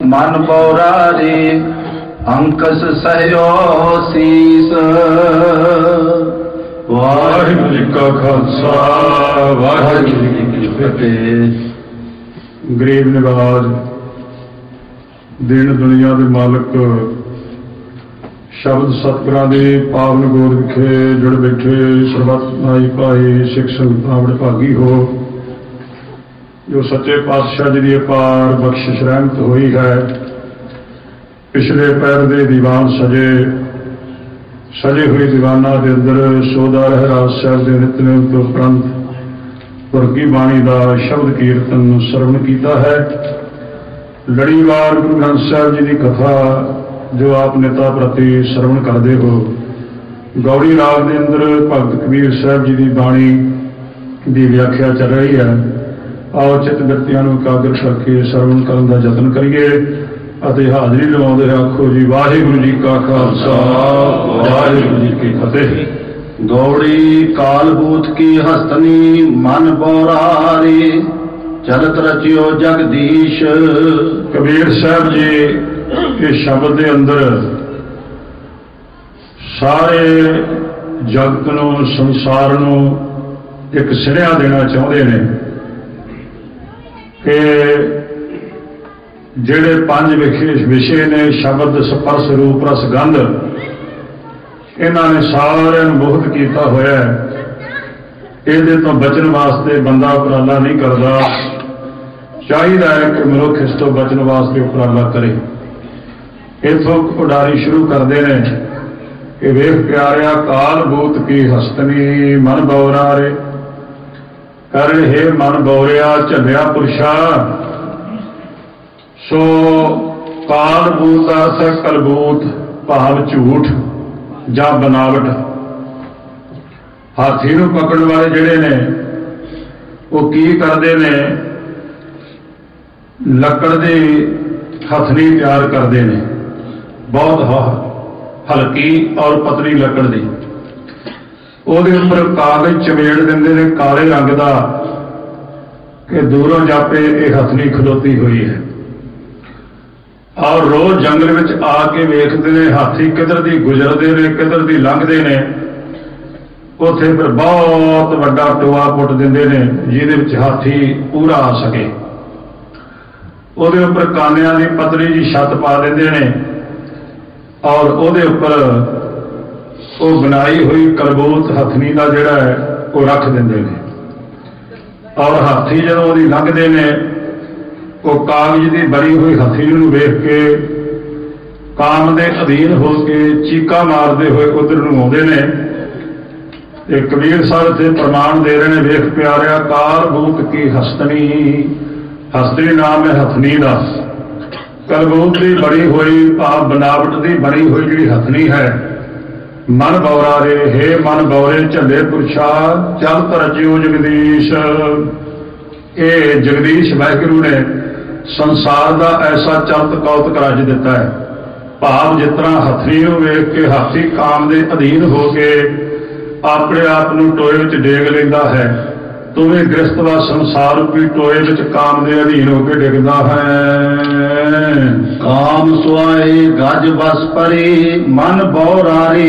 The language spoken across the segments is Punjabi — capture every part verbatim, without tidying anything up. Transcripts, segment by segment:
मन बौरारे अंकस सहयो सीस। वाहिगुरु जी का खालसा वाहिगुरु जी की फतेह। गरीब निवाज दीन दुनिया के मालक शब्द सतगुरां दे पावन गोद विखे जुड़ बैठे सरबत नाई भाई सिख संगतां बड़े भागी हो जो सच्चे पातशाह जी की अपार बख्शिश रहमत हुई है। पिछले पैर दे दीवान सजे सजे हुए दीवाना के अंदर सोदा रहराज साहब के नितनेम तो उपरंत पुरखी बाणी का शब्द कीर्तन सरवण किया है। लड़ीवार गुरु ग्रंथ साहब जी की कथा जो आप नेता प्रति सरवण करते हो। गौड़ी राग के अंदर भगत कबीर साहब जी की बाणी की व्याख्या चल रही है। आओ चित व्यक्तियों को एकाग्र करके सरवण करने का यत्न करिए अते हाजरी लवाते आखो जी वाहिगुरु जी का खालसा वाहिगुरु जी की फतेह। गौड़ी कालबूत की हस्तनी मन बौरारे चलत रचियो जगदीश। कबीर साहब जी इस शब्द के अंदर सारे जगत नूं संसार नूं एक सिनेहा देना चाहते हैं कि जिहड़े पंज विषय ने शब्द स्पर्श रूप रस गंध इन्हां ने सारे मोहित किया होया है। इहदे तो बचन वास्ते बंदा उपराला नहीं करता। चाहिए है कि मनुख इस तो बचन वास्ते उपराला करे। इथों उडारी शुरू करते हैं कि वेख प्यारिया काल बूत की हस्तनी मन बौरारे कर हे मन बौरिया झलिया पुरशा। सो काल बूत है कलबूत भाव झूठ जा बनावट। हाथी नूं पकड़न वाले जिहड़े ने वो की करते ने लकड़ दी हथनी तैयार करते हैं बहुत हल्की और पतली लकड़ दी। ਉਹਦੇ ਉੱਪਰ कागज चमेड़ ਦਿੰਦੇ ਨੇ काले रंग का कि दूरों जापे ये हथनी खलोती हुई है। और रोज जंगल में आके वेखते हैं हाथी किधर दी गुजरते ने किधर दी लंघते ने। उत्थे फिर बहुत वड्डा टोआ पुट देंदे ने जिहदे हाथी पूरा आ सके। ਉਹਦੇ ਉੱਪਰ कानियां दी पतली जी छत पा देंदे ने और ਉਹਦੇ ਉੱਪਰ वो बनाई हुई कलबूत हथनी का जिहड़ा है वो रख देंदे ने। और हाथी जदों ਉਹਦੀ लंघदे ने वो कागज की बनी हुई हथनी नूं वेख के काम के अधीन होके चीका मारते हुए उधर नूं आउंदे ने। ते कबीर साहब ते प्रमाण दे रहे हैं वेख प्यारिया काल बूत की हस्तनी हस्तनी नाम है हथनी का। कलबूत की बनी हुई भाव बनावट की बनी हुई जी हथनी है। मन बौरा रे हे मन बौरे झले पुरशा चल तरजियो जगदीश। ये जगदीश वाहिगुरू ने संसार का ऐसा चलत कौतक रच दिता है। भाव जिस तरह हथनी वेख के हाथी काम के अधीन होके अपने आप नूं टोए विच डेग लेंदा है तुवें गृहस्थ वा संसार रूपी टोए विच काम के अधीन होकर डिगदा है। काम सुआए गज बस परे मन बौरारे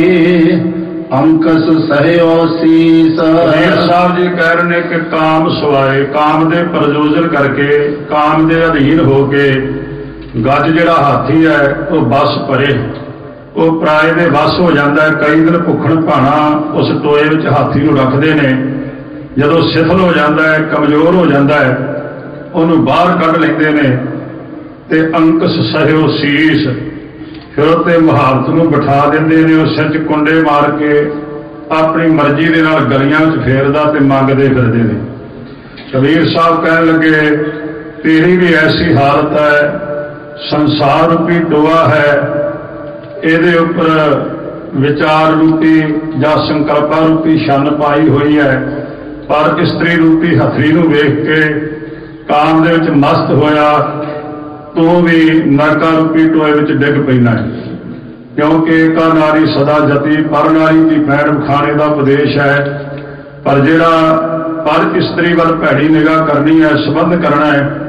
अंकस सहयो शीस। साहब जी कह रहे हैं कि काम सुआए काम के प्रयोजन करके काम के अधीन होके गज जिहड़ा हाथी है वो बस परे वो पराए दे बस हो जाता है। कई दिन भुखण भाणा उस टोए विच हाथी नूं रखदे ने। जदों सिफल हो जाता है कमजोर हो जाता है उन्होंने बाहर कढ़ लेंदे ने ते अंकस सहयो शीस। फिर उत्ते महारत नूं बिठा देंदे ने। उस सिर च कुंडे मार के अपनी मर्जी दे नाल गलियां च फेरदा ते मंगदे फिरदे ने। कबीर साहब कहन लगे तेरी भी ऐसी हालत है संसार रूपी टोआ है इहदे उपर विचार रूपी जां संकल्पा रूपी छन पाई हुई है। पर स्त्री रूपी हथनी नूं वेख के काम दे विच मस्त होया तू भी नरका रूपी टोए विच डिग पैना है। क्योंकि का नारी सदा जती पर नारी की भैण खाने का उपदेश है। पर जिहड़ा पर स्त्री वाल भैड़ी निगाह करनी है संबंध करना है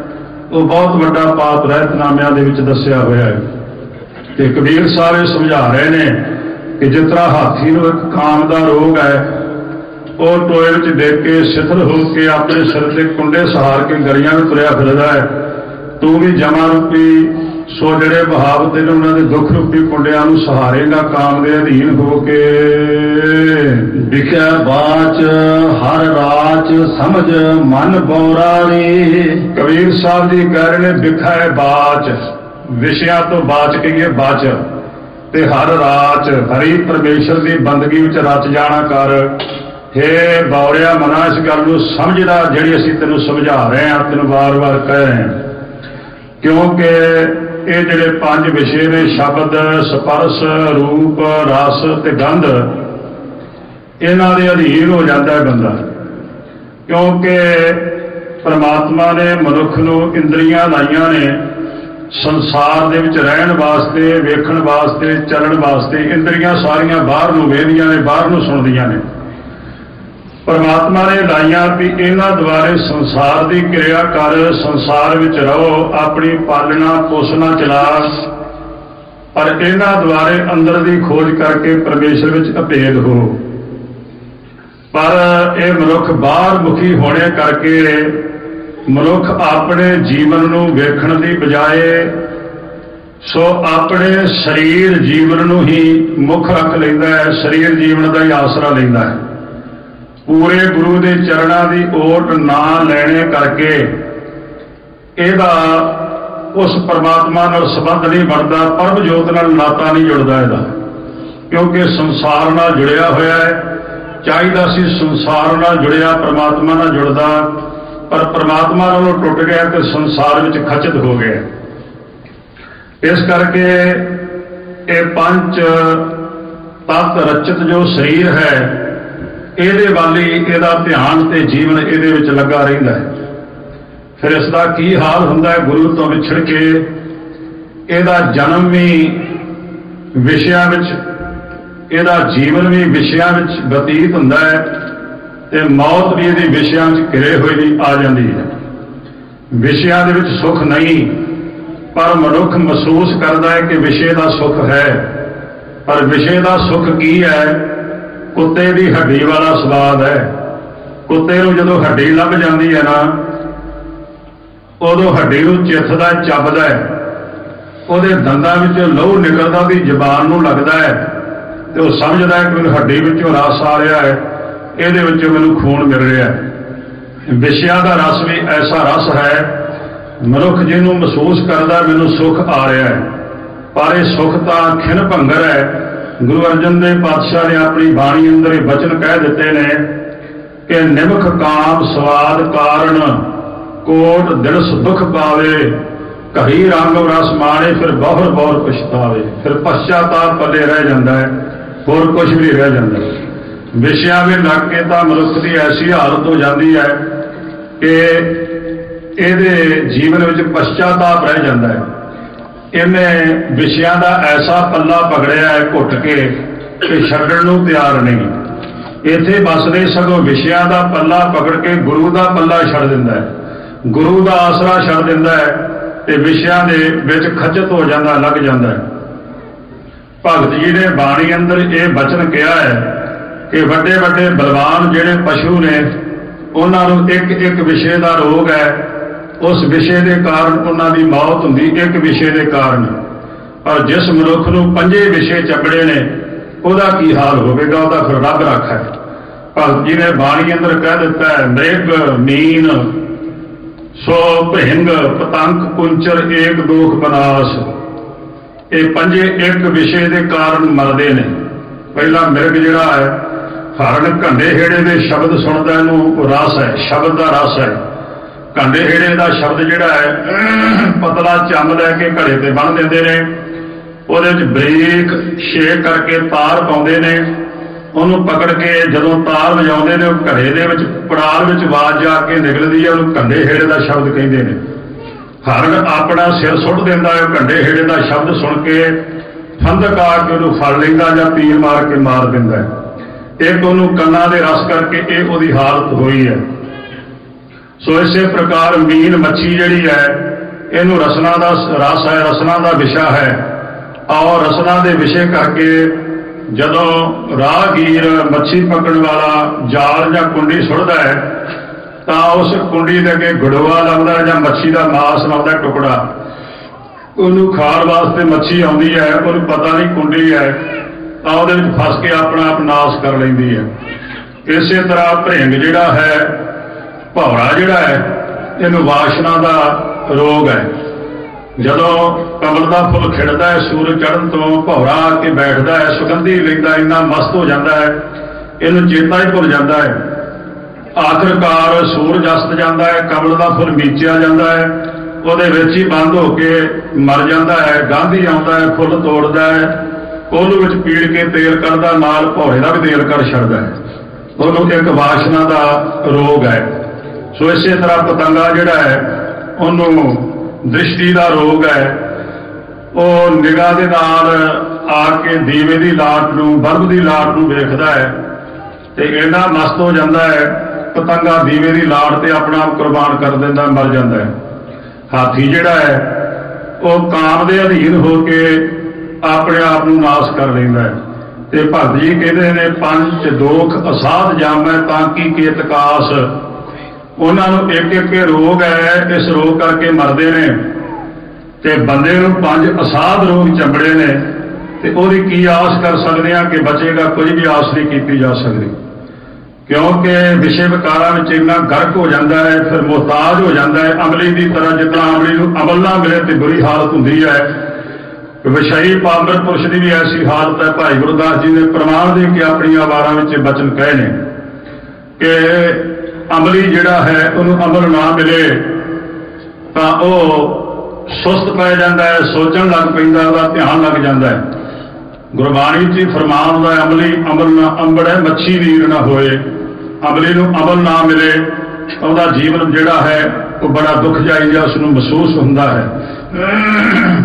ਉਹ ਬਹੁਤ ਵੱਡਾ ਪਾਪ ਰਹਿਤਨਾਮਿਆਂ ਦੇ ਵਿੱਚ ਦੱਸਿਆ ਹੋਇਆ ਹੈ। ਤੇ ਕਬੀਰ ਸਾਹਿਬ ਇਹ ਸਮਝਾ ਰਹੇ ਨੇ ਕਿ ਜਿਸ ਤਰ੍ਹਾਂ ਹਾਥੀ ਨੂੰ ਇੱਕ ਕਾਮ ਦਾ ਰੋਗ ਹੈ, ਉਹ ਟੋਏ ਵਿੱਚ ਡਿੱਗ ਕੇ ਸਿਥਲ ਹੋ ਕੇ ਆਪਣੇ ਸਿਰ ਤੇ ਕੁੰਡੇ ਸਹਾਰ ਕੇ ਗਲੀਆਂ ਵਿੱਚ ਤੁਰਿਆ ਫਿਰਦਾ ਹੈ, ਤੂੰ ਵੀ ਜਮਾ ਰੂਪੀ ਸੋ ਜਿਹੜੇ ਵਹਾਵਤ ਨੇ ਉਹਨਾਂ ਦੇ ਦੁੱਖ ਰੂਪੀ ਕੁੰਡਿਆਂ ਨੂੰ ਸਹਾਰੇਗਾ ਕਾਮ ਦੇ ਅਧੀਨ ਹੋ ਕੇ। ਵਿਖਿਆ ਬਾਚ ਹਰ ਰਾਚ ਸਮਝ ਮਨ ਬੌਰਾਰੇ। ਕਬੀਰ ਸਾਹਿਬ ਜੀ ਕਹਿ ਰਹੇ ਨੇ ਵਿਖਾ ਹੈ ਬਾਚ, ਵਿਸ਼ਿਆਂ ਤੋਂ ਬਾਚ ਕਹੀਏ ਬਾਚ, ਤੇ ਹਰ ਰਾਚ ਹਰੀ ਪਰਮੇਸ਼ਰ ਦੀ ਬੰਦਗੀ ਵਿੱਚ ਰਚ ਜਾਣਾ ਕਰ। ਹੇ ਬੌਰਿਆ ਮਨਾ ਇਸ ਗੱਲ ਨੂੰ ਸਮਝਦਾ ਜਿਹੜੀ ਅਸੀਂ ਤੈਨੂੰ ਸਮਝਾ ਰਹੇ ਹਾਂ, ਤੈਨੂੰ ਵਾਰ-ਵਾਰ ਕਹਿ ਰਹੇ ਹਾਂ, ਕਿਉਂਕਿ ਇਹ ਜਿਹੜੇ ਪੰਜ ਵਿਸ਼ੇ ਨੇ ਸ਼ਬਦ, ਸਪਰਸ਼, ਰੂਪ, ਰਸ ਤੇ ਗੰਧ, ਇਹਨਾਂ ਦੇ ਅਧੀਨ ਹੋ ਜਾਂਦਾ ਹੈ ਬੰਦਾ। ਕਿਉਂਕਿ ਪਰਮਾਤਮਾ ਨੇ ਮਨੁੱਖ ਨੂੰ ਇੰਦਰੀਆਂ ਲਾਈਆਂ ਨੇ ਸੰਸਾਰ ਦੇ ਵਿੱਚ ਰਹਿਣ ਵਾਸਤੇ, ਵੇਖਣ ਵਾਸਤੇ, ਚੱਲਣ ਵਾਸਤੇ। ਇੰਦਰੀਆਂ ਸਾਰੀਆਂ ਬਾਹਰ ਨੂੰ ਵੇਖਦੀਆਂ ਨੇ, ਬਾਹਰ ਨੂੰ ਸੁਣਦੀਆਂ ਨੇ। ਪਰਮਾਤਮਾ ਨੇ ਲਾਈਆਂ ਵੀ ਇਹਨਾਂ ਦੁਆਰੇ ਸੰਸਾਰ ਦੀ ਕਿਰਿਆ ਕਰ, ਸੰਸਾਰ ਵਿੱਚ ਰਹੋ, ਆਪਣੀ ਪਾਲਣਾ ਪੋਸ਼ਣਾ ਚਲਾ, ਪਰ ਇਹਨਾਂ ਦੁਆਰੇ ਅੰਦਰ ਦੀ ਖੋਜ ਕਰਕੇ ਪਰਮੇਸ਼ਰ ਵਿੱਚ ਅਭੇਦ ਹੋ। ਪਰ ਇਹ ਮਨੁੱਖ ਬਾਹਰ ਮੁਖੀ ਹੋਣੇ ਕਰਕੇ ਮਨੁੱਖ ਆਪਣੇ ਜੀਵਨ ਨੂੰ ਵੇਖਣ ਦੀ ਬਜਾਏ ਸੋ ਆਪਣੇ ਸਰੀਰ ਜੀਵਨ ਨੂੰ ਹੀ ਮੁੱਖ ਰੱਖ ਲੈਂਦਾ ਹੈ, ਸਰੀਰ ਜੀਵਨ ਦਾ ਹੀ ਆਸਰਾ ਲੈਂਦਾ ਹੈ। ਪੂਰੇ ਗੁਰੂ ਦੇ ਚਰਨਾਂ ਦੀ ਓਟ ਨਾ ਲੈਣੇ ਕਰਕੇ ਇਹਦਾ ਉਸ ਪਰਮਾਤਮਾ ਨਾਲ ਸੰਬੰਧ ਨਹੀਂ ਬਣਦਾ, ਪਰਮ ਜੋਤ ਨਾਲ ਨਾਤਾ ਨਹੀਂ ਜੁੜਦਾ ਇਹਦਾ, ਕਿਉਂਕਿ ਸੰਸਾਰ ਨਾਲ ਜੁੜਿਆ ਹੋਇਆ ਹੈ। ਚਾਹੀਦਾ ਸੀ ਸੰਸਾਰ ਨਾਲ ਜੁੜਿਆ, ਪਰਮਾਤਮਾ ਨਾਲ ਜੁੜਦਾ, ਪਰ ਪਰਮਾਤਮਾ ਨਾਲੋਂ ਟੁੱਟ ਗਿਆ ਤੇ ਸੰਸਾਰ ਵਿੱਚ ਖਚਿਤ ਹੋ ਗਿਆ। ਇਸ ਕਰਕੇ ਇਹ ਪੰਜ ਤਤ ਰਚਿਤ ਜੋ ਸਰੀਰ ਹੈ, ਇਹਦੇ ਵੱਲ ਹੀ ਇਹਦਾ ਧਿਆਨ ਤੇ ਜੀਵਨ ਇਹਦੇ ਵਿੱਚ ਲੱਗਾ ਰਹਿੰਦਾ ਹੈ। ਫਿਰ ਇਸ ਦਾ ਕੀ ਹਾਲ ਹੁੰਦਾ ਹੈ? ਗੁਰੂ ਤੋਂ ਵਿਛੜ ਕੇ ਇਹਦਾ ਜਨਮ ਵੀ ਵਿਸ਼ਿਆਂ ਵਿੱਚ, ਇਹਦਾ ਜੀਵਨ ਵੀ ਵਿਸ਼ਿਆਂ ਵਿੱਚ ਬਤੀਤ ਹੁੰਦਾ ਹੈ, ਤੇ ਮੌਤ ਵੀ ਇਹਦੀ ਵਿਸ਼ਿਆਂ ਵਿੱਚ ਘਿਰੇ ਹੋਏ ਦੀ ਆ ਜਾਂਦੀ ਹੈ। ਵਿਸ਼ਿਆਂ ਦੇ ਵਿੱਚ ਸੁੱਖ ਨਹੀਂ, ਪਰ ਮਨੁੱਖ ਮਹਿਸੂਸ ਕਰਦਾ ਹੈ ਕਿ ਵਿਸ਼ੇ ਦਾ ਸੁੱਖ ਹੈ। ਪਰ ਵਿਸ਼ੇ ਦਾ ਸੁੱਖ ਕੀ ਹੈ? ਕੁੱਤੇ ਦੀ ਹੱਡੀ ਵਾਲਾ ਸਵਾਦ ਹੈ। ਕੁੱਤੇ ਨੂੰ ਜਦੋਂ ਹੱਡੀ ਲੱਭ ਜਾਂਦੀ ਹੈ ਨਾ, ਉਦੋਂ ਹੱਡੀ ਨੂੰ ਚਿੱਥਦਾ, ਚੱਬਦਾ ਹੈ, ਉਹਦੇ ਦੰਦਾਂ ਵਿੱਚੋਂ ਲਹੂ ਨਿਕਲਦਾ, ਉਹਦੀ ਜ਼ੁਬਾਨ ਨੂੰ ਲੱਗਦਾ ਹੈ, ਤੇ ਉਹ ਸਮਝਦਾ ਹੈ ਕਿ ਮੈਨੂੰ ਹੱਡੀ ਵਿੱਚੋਂ ਰਸ ਆ ਰਿਹਾ ਹੈ, ਇਹਦੇ ਵਿੱਚੋਂ ਮੈਨੂੰ ਖੂਨ ਮਿਲ ਰਿਹਾ ਹੈ। ਵਿਸ਼ਿਆਂ ਦਾ ਰਸ ਵੀ ਐਸਾ ਰਸ ਹੈ, ਮਨੁੱਖ ਜਿਹਨੂੰ ਮਹਿਸੂਸ ਕਰਦਾ ਮੈਨੂੰ ਸੁੱਖ ਆ ਰਿਹਾ ਹੈ, ਪਰ ਇਹ ਸੁੱਖ ਤਾਂ ਖਿਨ ਭੰਗਰ ਹੈ। ਗੁਰੂ ਅਰਜਨ ਦੇਵ ਪਾਤਸ਼ਾਹ ਨੇ ਆਪਣੀ ਬਾਣੀ ਅੰਦਰ ਇਹ ਬਚਨ ਕਹਿ ਦਿੱਤੇ ਨੇ ਕਿ ਨਿਮਖ ਕਾਮ ਸਵਾਦ ਕਾਰਨ ਕੋਟ ਦਿਲਸ ਦੁੱਖ ਪਾਵੇ, ਘਰੀ ਰੰਗ ਰਸ ਮਾਣੇ ਫਿਰ ਬਹੁਰ ਬਹੁਰ ਪਛਤਾਵੇ। ਫਿਰ ਪਛਤਾਤਾਪ ਪੱਲੇ ਰਹਿ ਜਾਂਦਾ ਹੈ, ਹੋਰ ਕੁਝ ਵੀ ਰਹਿ ਜਾਂਦਾ ਹੈ। ਵਿਸ਼ਿਆਂ ਵਿੱਚ ਲੱਗ ਕੇ ਤਾਂ ਮਨੁੱਖ ਦੀ ਐਸੀ ਹਾਲਤ ਹੋ ਜਾਂਦੀ ਹੈ ਕਿ ਇਹਦੇ ਜੀਵਨ ਵਿੱਚ ਪਛਤਾਤਾਪ ਰਹਿ ਜਾਂਦਾ ਹੈ। ਇਹਨੇ ਵਿਸ਼ਿਆਂ ਦਾ ਐਸਾ ਪੱਲਾ ਪਕੜਿਆ ਹੈ ਘੁੱਟ ਕੇ ਕਿ ਛੱਡਣ ਨੂੰ ਤਿਆਰ ਨਹੀਂ। ਇੱਥੇ ਬਸਦੇ ਸਗੋਂ ਵਿਸ਼ਿਆਂ ਦਾ ਪੱਲਾ ਪਕੜ ਕੇ ਗੁਰੂ ਦਾ ਪੱਲਾ ਛੱਡ ਦਿੰਦਾ ਹੈ, ਗੁਰੂ ਦਾ ਆਸਰਾ ਛੱਡ ਦਿੰਦਾ ਹੈ, ਤੇ ਵਿਸ਼ਿਆਂ ਦੇ ਵਿੱਚ ਖਚਿਤ ਹੋ ਜਾਂਦਾ, ਲੱਗ ਜਾਂਦਾ ਹੈ। ਭਗਤ ਜੀ ਨੇ ਬਾਣੀ ਅੰਦਰ ਇਹ ਬਚਨ ਕਿਹਾ ਹੈ ਕਿ ਵੱਡੇ ਵੱਡੇ ਬਲਵਾਨ ਜਿਹੜੇ ਪਸ਼ੂ ਨੇ, ਉਹਨਾਂ ਨੂੰ ਇੱਕ ਇੱਕ ਵਿਸ਼ੇ ਦਾ ਰੋਗ ਹੈ, ਉਸ ਵਿਸ਼ੇ ਦੇ ਕਾਰਨ ਉਹਨਾਂ ਦੀ ਮੌਤ ਹੁੰਦੀ, ਇੱਕ ਵਿਸ਼ੇ ਦੇ ਕਾਰਨ। ਪਰ ਜਿਸ ਮਨੁੱਖ ਨੂੰ ਪੰਜੇ ਵਿਸ਼ੇ ਚੱਬੜੇ ਨੇ, ਉਹਦਾ ਕੀ ਹਾਲ ਹੋਵੇਗਾ? ਉਹਦਾ ਫਿਰ ਰੱਬ ਰੱਖਾ ਹੈ। ਭਗਤ ਜੀ ਨੇ ਬਾਣੀ ਅੰਦਰ ਕਹਿ ਦਿੱਤਾ ਹੈ, ਮ੍ਰਿਗ ਮੀਨ ਸੋ ਭਿੰਗ ਪਤੰਗ ਕੁੰਚਰ ਏਕ ਦੋਖ ਬਨਾਸ। ਇਹ ਪੰਜੇ ਇੱਕ ਵਿਸ਼ੇ ਦੇ ਕਾਰਨ ਮਰਦੇ ਨੇ। ਪਹਿਲਾ ਮਿਰਗ ਜਿਹੜਾ ਹੈ, ਹਰਨ ਘੰਡੇ ਹੇੜੇ ਦੇ ਸ਼ਬਦ ਸੁਣਦਾ, ਇਹਨੂੰ ਰਸ ਹੈ, ਸ਼ਬਦ ਦਾ ਰਸ ਹੈ। ਘੰਡੇ ਹੇੜੇ ਦਾ ਸ਼ਬਦ ਜਿਹੜਾ ਹੈ, ਪਤਲਾ ਚੰਮ ਲੈ ਕੇ ਘੜੇ ਤੇ ਬੰਨ੍ਹ ਦਿੰਦੇ ਨੇ, ਉਹਦੇ ਵਿੱਚ ਬਰੀਕ ਛੇਕ ਕਰਕੇ ਤਾਰ ਪਾਉਂਦੇ ਨੇ, ਉਹਨੂੰ ਪਕੜ ਕੇ ਜਦੋਂ ਤਾਰ ਵਜਾਉਂਦੇ ਨੇ, ਉਹ ਘੜੇ ਦੇ ਵਿੱਚ ਪੜਾਲ ਵਿੱਚ ਆਵਾਜ਼ ਜਾ ਕੇ ਨਿਕਲਦੀ ਹੈ, ਉਹਨੂੰ ਘੰਡੇ ਹੇੜੇ ਦਾ ਸ਼ਬਦ ਕਹਿੰਦੇ ਨੇ। ਹਰਨ ਆਪਣਾ ਸਿਰ ਸੁੱਟ ਦਿੰਦਾ ਹੈ, ਘੰਡੇ ਹੇੜੇ ਦਾ ਸ਼ਬਦ ਸੁਣ ਕੇ ਫੰਦਕ ਆ ਕੇ ਉਹਨੂੰ ਫੜ ਲੈਂਦਾ ਜਾਂ ਤੀਰ ਮਾਰ ਕੇ ਮਾਰ ਦਿੰਦਾ ਹੈ। ਇੱਕ ਉਹਨੂੰ ਕੰਨਾਂ ਦੇ ਰਸ ਕਰਕੇ ਇਹ ਉਹਦੀ ਹਾਲਤ ਹੋਈ ਹੈ। ਸੋ ਇਸੇ ਪ੍ਰਕਾਰ ਮੀਨ ਮੱਛੀ ਜਿਹੜੀ ਹੈ, ਇਹਨੂੰ ਰਸਨਾ ਦਾ ਰਸ ਹੈ, ਰਸਨਾ ਦਾ ਵਿਸ਼ਾ ਹੈ। ਔਰ ਰਸਨਾ ਦੇ ਵਿਸ਼ੇ ਕਰਕੇ ਜਦੋਂ ਰਾਹਗੀਰ ਮੱਛੀ ਪਕੜਨ ਵਾਲਾ ਜਾਲ ਜਾਂ ਕੁੰਡੀ ਸੁੱਟਦਾ ਹੈ ਤਾਂ ਉਸ ਕੁੰਡੀ ਦੇ ਅੱਗੇ ਗੜਵਾ ਲੱਭਦਾ ਜਾਂ ਮੱਛੀ ਦਾ ਮਾਸ ਲੱਭਦਾ ਟੁਕੜਾ, ਉਹਨੂੰ ਖਾਣ ਵਾਸਤੇ ਮੱਛੀ ਆਉਂਦੀ ਹੈ, ਉਹਨੂੰ ਪਤਾ ਨਹੀਂ ਕੁੰਡੀ ਹੈ ਤਾਂ ਉਹਦੇ ਵਿੱਚ ਫਸ ਕੇ ਆਪਣਾ ਆਪ ਨਾਸ਼ ਕਰ ਲੈਂਦੀ ਹੈ। ਇਸੇ ਤਰ੍ਹਾਂ ਭਰਿੰਗ ਜਿਹੜਾ ਹੈ, ਭੌਰਾ ਜਿਹੜਾ ਹੈ, ਇਹਨੂੰ ਵਾਸ਼ਨਾ ਦਾ ਰੋਗ ਹੈ। ਜਦੋਂ ਕਮਲ ਦਾ ਫੁੱਲ ਖਿੜਦਾ ਹੈ ਸੂਰਜ ਚੜ੍ਹਨ ਤੋਂ, ਭੌਰਾ ਆ ਕੇ ਬੈਠਦਾ ਹੈ, ਸੁਗੰਧੀ ਲੈਂਦਾ, ਇੰਨਾ ਮਸਤ ਹੋ ਜਾਂਦਾ ਹੈ ਇਹਨੂੰ ਚੇਤਾ ਹੀ ਭੁੱਲ ਜਾਂਦਾ ਹੈ। ਆਖਿਰਕਾਰ ਸੂਰਜ ਅਸਤ ਜਾਂਦਾ ਹੈ, ਕਮਲ ਦਾ ਫੁੱਲ ਮੀਚਿਆ ਜਾਂਦਾ ਹੈ, ਉਹਦੇ ਵਿੱਚ ਹੀ ਬੰਦ ਹੋ ਕੇ ਮਰ ਜਾਂਦਾ ਹੈ। ਗਾਂਧੀ ਆਉਂਦਾ ਹੈ, ਫੁੱਲ ਤੋੜਦਾ ਹੈ, ਉਹਨੂੰ ਵਿੱਚ ਪੀੜ ਕੇ ਤੇਲ ਕੱਢਦਾ, ਨਾਲ ਭੌਰੇ ਦਾ ਵੀ ਤੇਲ ਕੱਢ ਛੱਡਦਾ ਹੈ। ਉਹਨੂੰ ਇੱਕ ਵਾਸ਼ਨਾ ਦਾ ਰੋਗ ਹੈ। ਸੋ ਇਸੇ ਤਰ੍ਹਾਂ ਪਤੰਗਾ ਜਿਹੜਾ ਹੈ ਉਹਨੂੰ ਦ੍ਰਿਸ਼ਟੀ ਦਾ ਰੋਗ ਹੈ। ਉਹ ਨਿਗਾਹ ਦੇ ਨਾਲ ਆ ਕੇ ਦੀਵੇ ਦੀ ਲਾਟ ਨੂੰ, ਬਲਬ ਦੀ ਲਾਟ ਨੂੰ ਵੇਖਦਾ ਹੈ ਤੇ ਇੰਨਾ ਮਸਤ ਹੋ ਜਾਂਦਾ ਹੈ, ਪਤੰਗਾ ਦੀਵੇ ਦੀ ਲਾਟ ਤੇ ਆਪਣਾ ਆਪ ਕੁਰਬਾਨ ਕਰ ਦਿੰਦਾ, ਮਰ ਜਾਂਦਾ ਹੈ। ਹਾਥੀ ਜਿਹੜਾ ਹੈ ਉਹ ਕਾਮ ਦੇ ਅਧੀਨ ਹੋ ਕੇ ਆਪਣੇ ਆਪ ਨੂੰ ਨਾਸ਼ ਕਰ ਲੈਂਦਾ ਹੈ। ਤੇ ਭਗਤ ਜੀ ਕਹਿੰਦੇ ਨੇ, ਪੰਜ ਦੋਖ ਅਸਾਧ ਜਾਮੈ ਤਾਂ ਕੀ ਕੇਤਕਾਸ। ਉਹਨਾਂ ਨੂੰ ਇੱਕ ਇੱਕ ਰੋਗ ਹੈ, ਇਸ ਰੋਗ ਕਰਕੇ ਮਰਦੇ ਨੇ ਤੇ ਬੰਦੇ ਨੂੰ ਪੰਜ ਅਸਾਧ ਰੋਗ ਚੰਬੜੇ ਨੇ ਤੇ ਉਹਦੀ ਕੀ ਆਸ ਕਰ ਸਕਦੇ ਹਾਂ ਕਿ ਬਚੇਗਾ? ਕੋਈ ਵੀ ਆਸ ਨਹੀਂ ਕੀਤੀ ਜਾ ਸਕਦੀ, ਕਿਉਂਕਿ ਵਿਸ਼ੇ ਵਿਕਾਰਾਂ ਵਿੱਚ ਇੰਨਾ ਗਰਕ ਹੋ ਜਾਂਦਾ ਹੈ, ਫਿਰ ਮੁਹਤਾਜ ਹੋ ਜਾਂਦਾ ਹੈ ਅਮਲੀ ਦੀ ਤਰ੍ਹਾਂ। ਜਿੱਦਾਂ ਅਮਲੀ ਨੂੰ ਅਮਲ ਨਾ ਮਿਲੇ ਤੇ ਬੁਰੀ ਹਾਲਤ ਹੁੰਦੀ ਹੈ, ਵਿਸ਼ਈ ਪਾਮਰ ਪੁਰਸ਼ ਦੀ ਵੀ ਐਸੀ ਹਾਲਤ ਹੈ। ਭਾਈ ਗੁਰਦਾਸ ਜੀ ਨੇ ਪ੍ਰਮਾਣ ਦੇ ਕੇ ਆਪਣੀਆਂ ਵਾਰਾਂ ਵਿੱਚ ਬਚਨ ਕਹੇ ਨੇ ਕਿ ਅਮਲੀ ਜਿਹੜਾ ਹੈ ਉਹਨੂੰ ਅਮਲ ਨਾ ਮਿਲੇ ਤਾਂ ਉਹ ਸੁਸਤ ਪੈ ਜਾਂਦਾ ਹੈ, ਸੋਚਣ ਲੱਗ ਪੈਂਦਾ, ਉਹਦਾ ਧਿਆਨ ਲੱਗ ਜਾਂਦਾ ਹੈ। ਗੁਰਬਾਣੀ 'ਚ ਹੀ ਫਰਮਾਨ ਹੁੰਦਾ ਹੈ, ਅਮਲੀ ਅਮਲ ਨਾ ਅੰਬੜੈ ਮੱਛੀ ਵੀਰ ਨਾ ਹੋਏ। ਅਮਲੀ ਨੂੰ ਅਮਲ ਨਾ ਮਿਲੇ ਉਹਦਾ ਜੀਵਨ ਜਿਹੜਾ ਹੈ ਉਹ ਬੜਾ ਦੁਖਦਾਈ ਜਿਹਾ ਉਸ ਨੂੰ ਮਹਿਸੂਸ ਹੁੰਦਾ ਹੈ।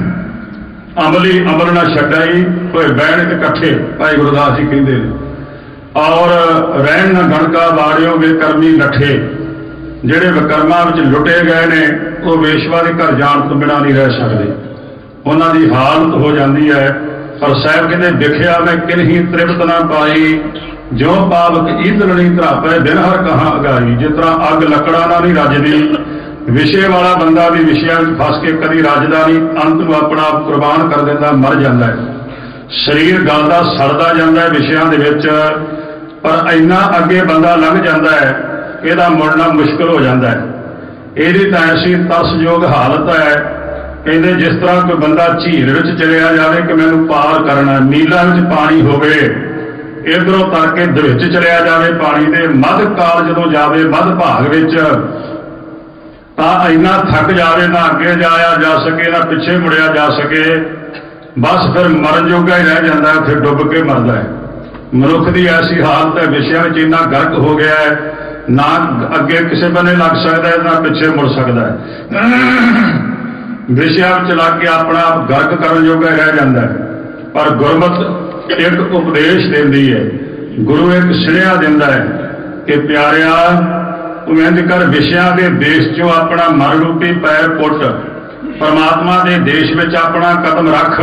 ਅਮਲੀ ਅਮਲ ਨਾ ਛੱਡਾਈ ਹੋਏ ਬਹਿਣ ਇਕੱਠੇ, ਭਾਈ ਗੁਰਦਾਸ ਜੀ ਕਹਿੰਦੇ ਨੇ। ਔਰ ਰਹਿਣ ਨਾ ਗਣਕਾ ਬਾੜਿਓ ਬੇਕਰਮੀ ਲੱਠੇ। ਜਿਹੜੇ ਵਿਕਰਮਾਂ ਵਿੱਚ ਲੁੱਟੇ ਗਏ ਨੇ ਉਹ ਵੇਸ਼ਵਾ ਦੇ ਘਰ ਜਾਣ ਤੋਂ ਬਿਨਾਂ ਨਹੀਂ ਰਹਿ ਸਕਦੇ, ਉਹਨਾਂ ਦੀ ਹਾਲਤ ਹੋ ਜਾਂਦੀ ਹੈ। ਪਰ ਸਾਹਿਬ ਕਹਿੰਦੇ, ਵਿਖਿਆ ਮੈਂ ਕਿਨਹੀ ਤ੍ਰਿਪਤ ਨਾ ਪਾਈ, ਜਿਉਂ ਪਾਵਕ ਈਧਰ ਨਹੀਂ ਧਰਾਪੈ ਦਿਨ ਹਰ ਕਹਾਂ ਅਗਾਈ। ਜਿਸ ਤਰ੍ਹਾਂ ਅੱਗ ਲੱਕੜਾਂ ਨਾਲ ਨਹੀਂ ਰੱਜਦੀ, ਵਿਸ਼ੇ ਵਾਲਾ ਬੰਦਾ ਵੀ ਵਿਸ਼ਿਆਂ ਵਿੱਚ ਫਸ ਕੇ ਕਦੀ ਰੱਜਦਾ ਨਹੀਂ, ਅੰਤ ਨੂੰ ਆਪਣਾ ਆਪ ਕੁਰਬਾਨ ਕਰ ਦਿੰਦਾ, ਮਰ ਜਾਂਦਾ ਹੈ। ਸਰੀਰ ਗਲਦਾ ਸੜਦਾ ਜਾਂਦਾ ਹੈ ਵਿਸ਼ਿਆਂ ਦੇ ਵਿੱਚ, ਪਰ ਇੰਨਾ ਅੱਗੇ ਬੰਦਾ ਲੰਘ ਜਾਂਦਾ ਹੈ ਇਹਦਾ ਮੁੜਨਾ ਮੁਸ਼ਕਲ ਹੋ ਜਾਂਦਾ ਹੈ। ਇਹਦੀ ਤਾਂ ਐਸੀ ਤਰਸਯੋਗ ਹਾਲਤ ਹੈ, ਕਹਿੰਦੇ ਜਿਸ ਤਰ੍ਹਾਂ ਕੋਈ ਬੰਦਾ ਝੀਲ ਵਿੱਚ ਚਲਿਆ ਜਾਵੇ ਕਿ ਮੈਨੂੰ ਪਾਰ ਕਰਨਾ, ਨੀਲਾਂ ਵਿੱਚ ਪਾਣੀ ਹੋਵੇ, ਇਧਰੋਂ ਤਰ ਕੇ ਦੇ ਵਿੱਚ ਚਲਿਆ ਜਾਵੇ ਪਾਣੀ ਦੇ ਮੱਧ ਕਾਲ ਜਦੋਂ ਜਾਵੇ ਮੱਧ ਭਾਗ ਵਿੱਚ, ਤਾਂ ਇੰਨਾ ਥੱਕ ਜਾਵੇ ਨਾ ਅੱਗੇ ਜਾਇਆ ਜਾ ਸਕੇ ਨਾ ਪਿੱਛੇ ਮੁੜਿਆ ਜਾ ਸਕੇ, ਬਸ ਫਿਰ ਮਰਨ ਜੋਗਾ ਹੀ ਰਹਿ ਜਾਂਦਾ, ਫਿਰ ਡੁੱਬ ਕੇ ਮਰਦਾ ਹੈ। ਮਨੁੱਖ ਦੀ ਐਸੀ ਹਾਲਤ ਹੈ, ਵਿਸ਼ਿਆਂ ਵਿੱਚ ਇੰਨਾ ਗਰਕ ਹੋ ਗਿਆ ਹੈ, ਨਾ ਅੱਗੇ ਕਿਸੇ ਬੰਨੇ ਲੱਗ ਸਕਦਾ ਹੈ ਨਾ ਪਿੱਛੇ ਮੁੜ ਸਕਦਾ ਹੈ। ਵਿਸ਼ਿਆਂ ਵਿੱਚ ਲੱਗ ਕੇ ਆਪਣਾ ਆਪ ਗਰਕ ਕਰਨ ਜੋਗਾ ਰਹਿ ਜਾਂਦਾ ਹੈ। ਪਰ ਗੁਰਮਤ ਇੱਕ ਉਪਦੇਸ਼ ਦਿੰਦੀ ਹੈ, ਗੁਰੂ ਇੱਕ ਸਿਹਰਾ ਦਿੰਦਾ ਹੈ ਕਿ ਪਿਆਰਿਆ ਤੂੰ ਇੰਝ ਕਰ, ਵਿਸ਼ਿਆਂ ਦੇ ਦੇਸ਼ ਚੋਂ ਆਪਣਾ ਮਨ ਰੂਪੀ ਪੈਰ ਪੁੱਟ, ਪਰਮਾਤਮਾ ਦੇ ਦੇਸ਼ ਵਿੱਚ ਆਪਣਾ ਕਦਮ ਰੱਖ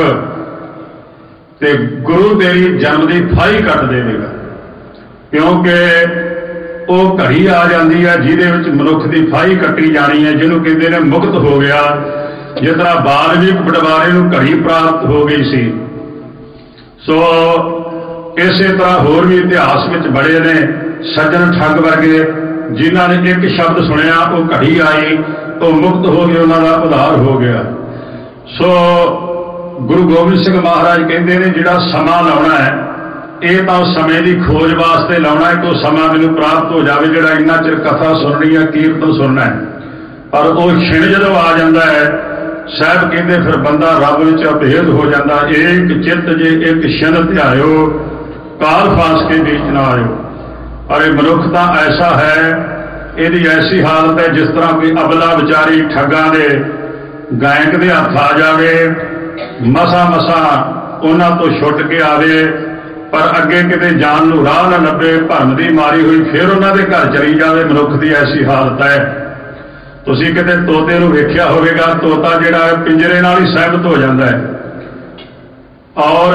ਤੇ ਗੁਰੂ ਤੇਰੀ ਜਨਮ ਦੀ ਫਾਹੀ ਕੱਟ ਦੇਵੇਗਾ। ਕਿਉਂਕਿ ਉਹ ਘੜੀ ਆ ਜਾਂਦੀ ਹੈ ਜਿਹਦੇ ਵਿੱਚ ਮਨੁੱਖ ਦੀ ਫਾਹੀ ਕੱਟੀ ਜਾਣੀ ਹੈ, ਜਿਹਨੂੰ ਕਹਿੰਦੇ ਨੇ ਮੁਕਤ ਹੋ ਗਿਆ। ਜਿਸ ਤਰ੍ਹਾਂ ਬਾਲਮੀਕ ਬਟਵਾਰੇ ਨੂੰ ਘੜੀ ਪ੍ਰਾਪਤ ਹੋ ਗਈ ਸੀ, ਸੋ ਇਸੇ ਤਰ੍ਹਾਂ ਹੋਰ ਵੀ ਇਤਿਹਾਸ ਵਿੱਚ ਬੜੇ ਨੇ ਸੱਜਣ ਠੱਗ ਵਰਗੇ, ਜਿਨ੍ਹਾਂ ਨੇ ਇੱਕ ਸ਼ਬਦ ਸੁਣਿਆ ਉਹ ਘੜੀ ਆਈ, ਉਹ ਮੁਕਤ ਹੋ ਗਏ, ਉਹਨਾਂ ਦਾ ਉਧਾਰ ਹੋ ਗਿਆ। ਸੋ ਗੁਰੂ ਗੋਬਿੰਦ ਸਿੰਘ ਮਹਾਰਾਜ ਕਹਿੰਦੇ ਨੇ ਜਿਹੜਾ ਸਮਾਂ ਲਾਉਣਾ ਹੈ ਇਹ ਤਾਂ ਸਮੇਂ ਦੀ ਖੋਜ ਵਾਸਤੇ ਲਾਉਣਾ ਹੈ ਕਿ ਉਹ ਸਮਾਂ ਮੈਨੂੰ ਪ੍ਰਾਪਤ ਹੋ ਜਾਵੇ ਜਿਹੜਾ ਇੰਨਾ ਚਿਰ ਕਥਾ ਸੁਣਨੀ ਹੈ, ਕੀਰਤਨ ਸੁਣਨਾ ਹੈ। ਪਰ ਉਹ ਛਿਣ ਜਦੋਂ ਆ ਜਾਂਦਾ ਹੈ, ਸਾਹਿਬ ਕਹਿੰਦੇ ਫਿਰ ਬੰਦਾ ਰੱਬ ਵਿੱਚ ਅਭੇਦ ਹੋ ਜਾਂਦਾ। ਇੱਕ ਚਿੱਤ ਜੇ ਇੱਕ ਛਿਣ ਧਿਆਇਓ, ਕਾਲ ਫਾਸ ਕੇ ਵਿੱਚ ਨਾ ਆਇਓ। ਪਰ ਇਹ ਮਨੁੱਖ ਤਾਂ ਐਸਾ ਹੈ, ਇਹਦੀ ਐਸੀ ਹਾਲਤ ਹੈ ਜਿਸ ਤਰ੍ਹਾਂ ਕੋਈ ਅਬਲਾ ਵਿਚਾਰੀ ਠੱਗਾਂ ਦੇ ਗਾਇਕ ਦੇ ਹੱਥ ਆ ਜਾਵੇ, ਮਸਾ ਮਸਾ ਉਹਨਾਂ ਤੋਂ ਛੁੱਟ ਕੇ ਆਵੇ, ਪਰ ਅੱਗੇ ਕਿਤੇ ਜਾਣ ਨੂੰ ਰਾਹ ਨਾ ਲੱਭੇ, ਭਰਮ ਦੀ ਮਾਰੀ ਹੋਈ ਫਿਰ ਉਹਨਾਂ ਦੇ ਘਰ ਚਲੀ ਜਾਵੇ। ਮਨੁੱਖ ਦੀ ਐਸੀ ਹਾਲਤ ਹੈ। ਤੁਸੀਂ ਕਿਤੇ ਤੋਤੇ ਨੂੰ ਵੇਖਿਆ ਹੋਵੇਗਾ, ਤੋਤਾ ਜਿਹੜਾ ਪਿੰਜਰੇ ਨਾਲ ਹੀ ਸਹਿਮਤ ਹੋ ਜਾਂਦਾ ਹੈ, ਔਰ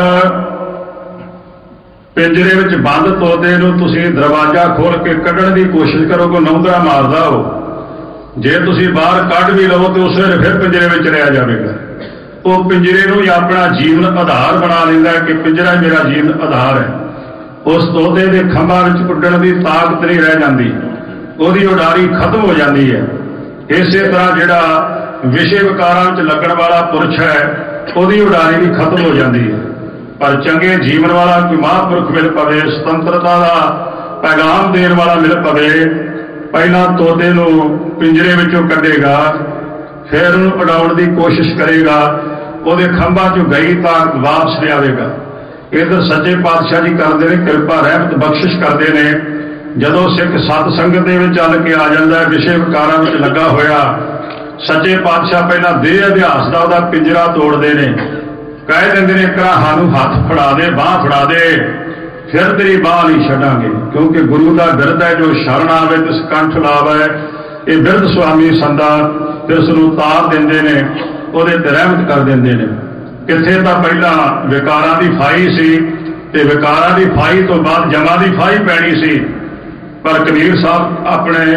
ਪਿੰਜਰੇ ਵਿੱਚ ਬੰਦ ਤੋਤੇ ਨੂੰ ਤੁਸੀਂ ਦਰਵਾਜ਼ਾ ਖੋਲ ਕੇ ਕੱਢਣ ਦੀ ਕੋਸ਼ਿਸ਼ ਕਰੋ, ਕੋਈ ਨੌਂਦਰਾ ਮਾਰਦਾ ਹੋ, ਜੇ ਤੁਸੀਂ ਬਾਹਰ ਕੱਢ ਵੀ ਲਵੋ ਤੇ ਉਸ ਵੇਲੇ ਫਿਰ ਪਿੰਜਰੇ ਵਿੱਚ ਰਿਹਾ ਜਾਵੇਗਾ। ਉਹ ਪਿੰਜਰੇ ਨੂੰ ਹੀ ਆਪਣਾ ਜੀਵਨ ਆਧਾਰ ਬਣਾ ਲੈਂਦਾ ਹੈ ਕਿ ਪਿੰਜਰਾ ਹੀ ਮੇਰਾ ਜੀਵਨ ਆਧਾਰ ਹੈ। ਉਸ ਤੋਤੇ ਦੇ ਖੰਭਾਂ ਵਿੱਚ ਉੱਡਣ ਦੀ ਤਾਕਤ ਨਹੀਂ ਰਹਿ ਜਾਂਦੀ, ਉਹਦੀ ਉਡਾਰੀ ਖਤਮ ਹੋ ਜਾਂਦੀ ਹੈ। ਇਸੇ ਤਰ੍ਹਾਂ ਜਿਹੜਾ ਵਿਸ਼ੇ ਵਿਕਾਰਾਂ ਵਿੱਚ ਲੱਗਣ ਵਾਲਾ ਪੁਰਸ਼ ਹੈ, ਉਹਦੀ ਉਡਾਰੀ ਵੀ ਖਤਮ ਹੋ ਜਾਂਦੀ ਹੈ। ਪਰ ਚੰਗੇ ਜੀਵਨ ਵਾਲਾ ਕੋਈ ਮਹਾਂਪੁਰਖ ਮਿਲ ਪਵੇ, ਸੁਤੰਤਰਤਾ ਦਾ ਪੈਗਾਮ ਦੇਣ ਵਾਲਾ ਮਿਲ ਪਵੇ, ਪਹਿਲਾਂ ਤੋਤੇ ਨੂੰ ਪਿੰਜਰੇ ਵਿੱਚੋਂ ਕੱਢੇਗਾ, ਫਿਰ ਉਹਨੂੰ ਉਡਾਉਣ ਦੀ ਕੋਸ਼ਿਸ਼ ਕਰੇਗਾ, ਉਹਦੇ ਖੰਭਾਂ 'ਚੋਂ ਗਈ ਤਾਕਤ ਵਾਪਸ ਲਿਆਵੇਗਾ। ਇੱਧਰ ਸੱਚੇ ਪਾਤਸ਼ਾਹ ਜੀ ਕਰਦੇ ਨੇ ਕਿਰਪਾ, ਰਹਿਮਤ ਬਖਸ਼ਿਸ਼ ਕਰਦੇ ਨੇ। ਜਦੋਂ ਸਿੱਖ ਸਤ ਸੰਗਤ ਦੇ ਵਿੱਚ ਚੱਲ ਕੇ ਆ ਜਾਂਦਾ ਹੈ, ਵਿਸ਼ੇ ਵਿਕਾਰਾਂ ਵਿੱਚ ਲੱਗਾ ਹੋਇਆ, ਸੱਚੇ ਪਾਤਸ਼ਾਹ ਪਹਿਲਾਂ ਦੇਹ ਅਭਿਆਸ ਦਾ ਉਹਦਾ ਪਿੰਜਰਾ ਤੋੜਦੇ ਨੇ, ਕਹਿ ਦਿੰਦੇ ਨੇ ਕਰਾ ਸਾਨੂੰ ਹੱਥ ਫੜਾ ਦੇ, ਬਾਂਹ ਫੜਾ ਦੇ, ਫਿਰ ਤੇਰੀ ਬਾਂਹ ਨਹੀਂ ਛੱਡਾਂਗੇ, ਕਿਉਂਕਿ ਗੁਰੂ ਦਾ ਬਿਰਧ ਹੈ, ਜੋ ਸ਼ਰਨ ਆਵੇ ਤਿਸ ਕੰਠ ਲਾਵੇ। ਇਹ ਬਿਰਧ ਸੁਆਮੀ ਸੰਦਾ ਫਿਰ ਉਸ ਨੂੰ ਤਾਰ ਦਿੰਦੇ ਨੇ, ਉਹਦੇ ਤੇ ਰਹਿਮਤ ਕਰ ਦਿੰਦੇ ਨੇ। ਕਿੱਥੇ ਤਾਂ ਪਹਿਲਾਂ ਵਿਕਾਰਾਂ ਦੀ ਫਾਈ ਸੀ, ਤੇ ਵਿਕਾਰਾਂ ਦੀ ਫਾਈ ਤੋਂ ਬਾਅਦ ਜਮਾਂ ਦੀ ਫਾਈ ਪੈਣੀ ਸੀ, ਪਰ ਕਬੀਰ ਸਾਹਿਬ ਆਪਣੇ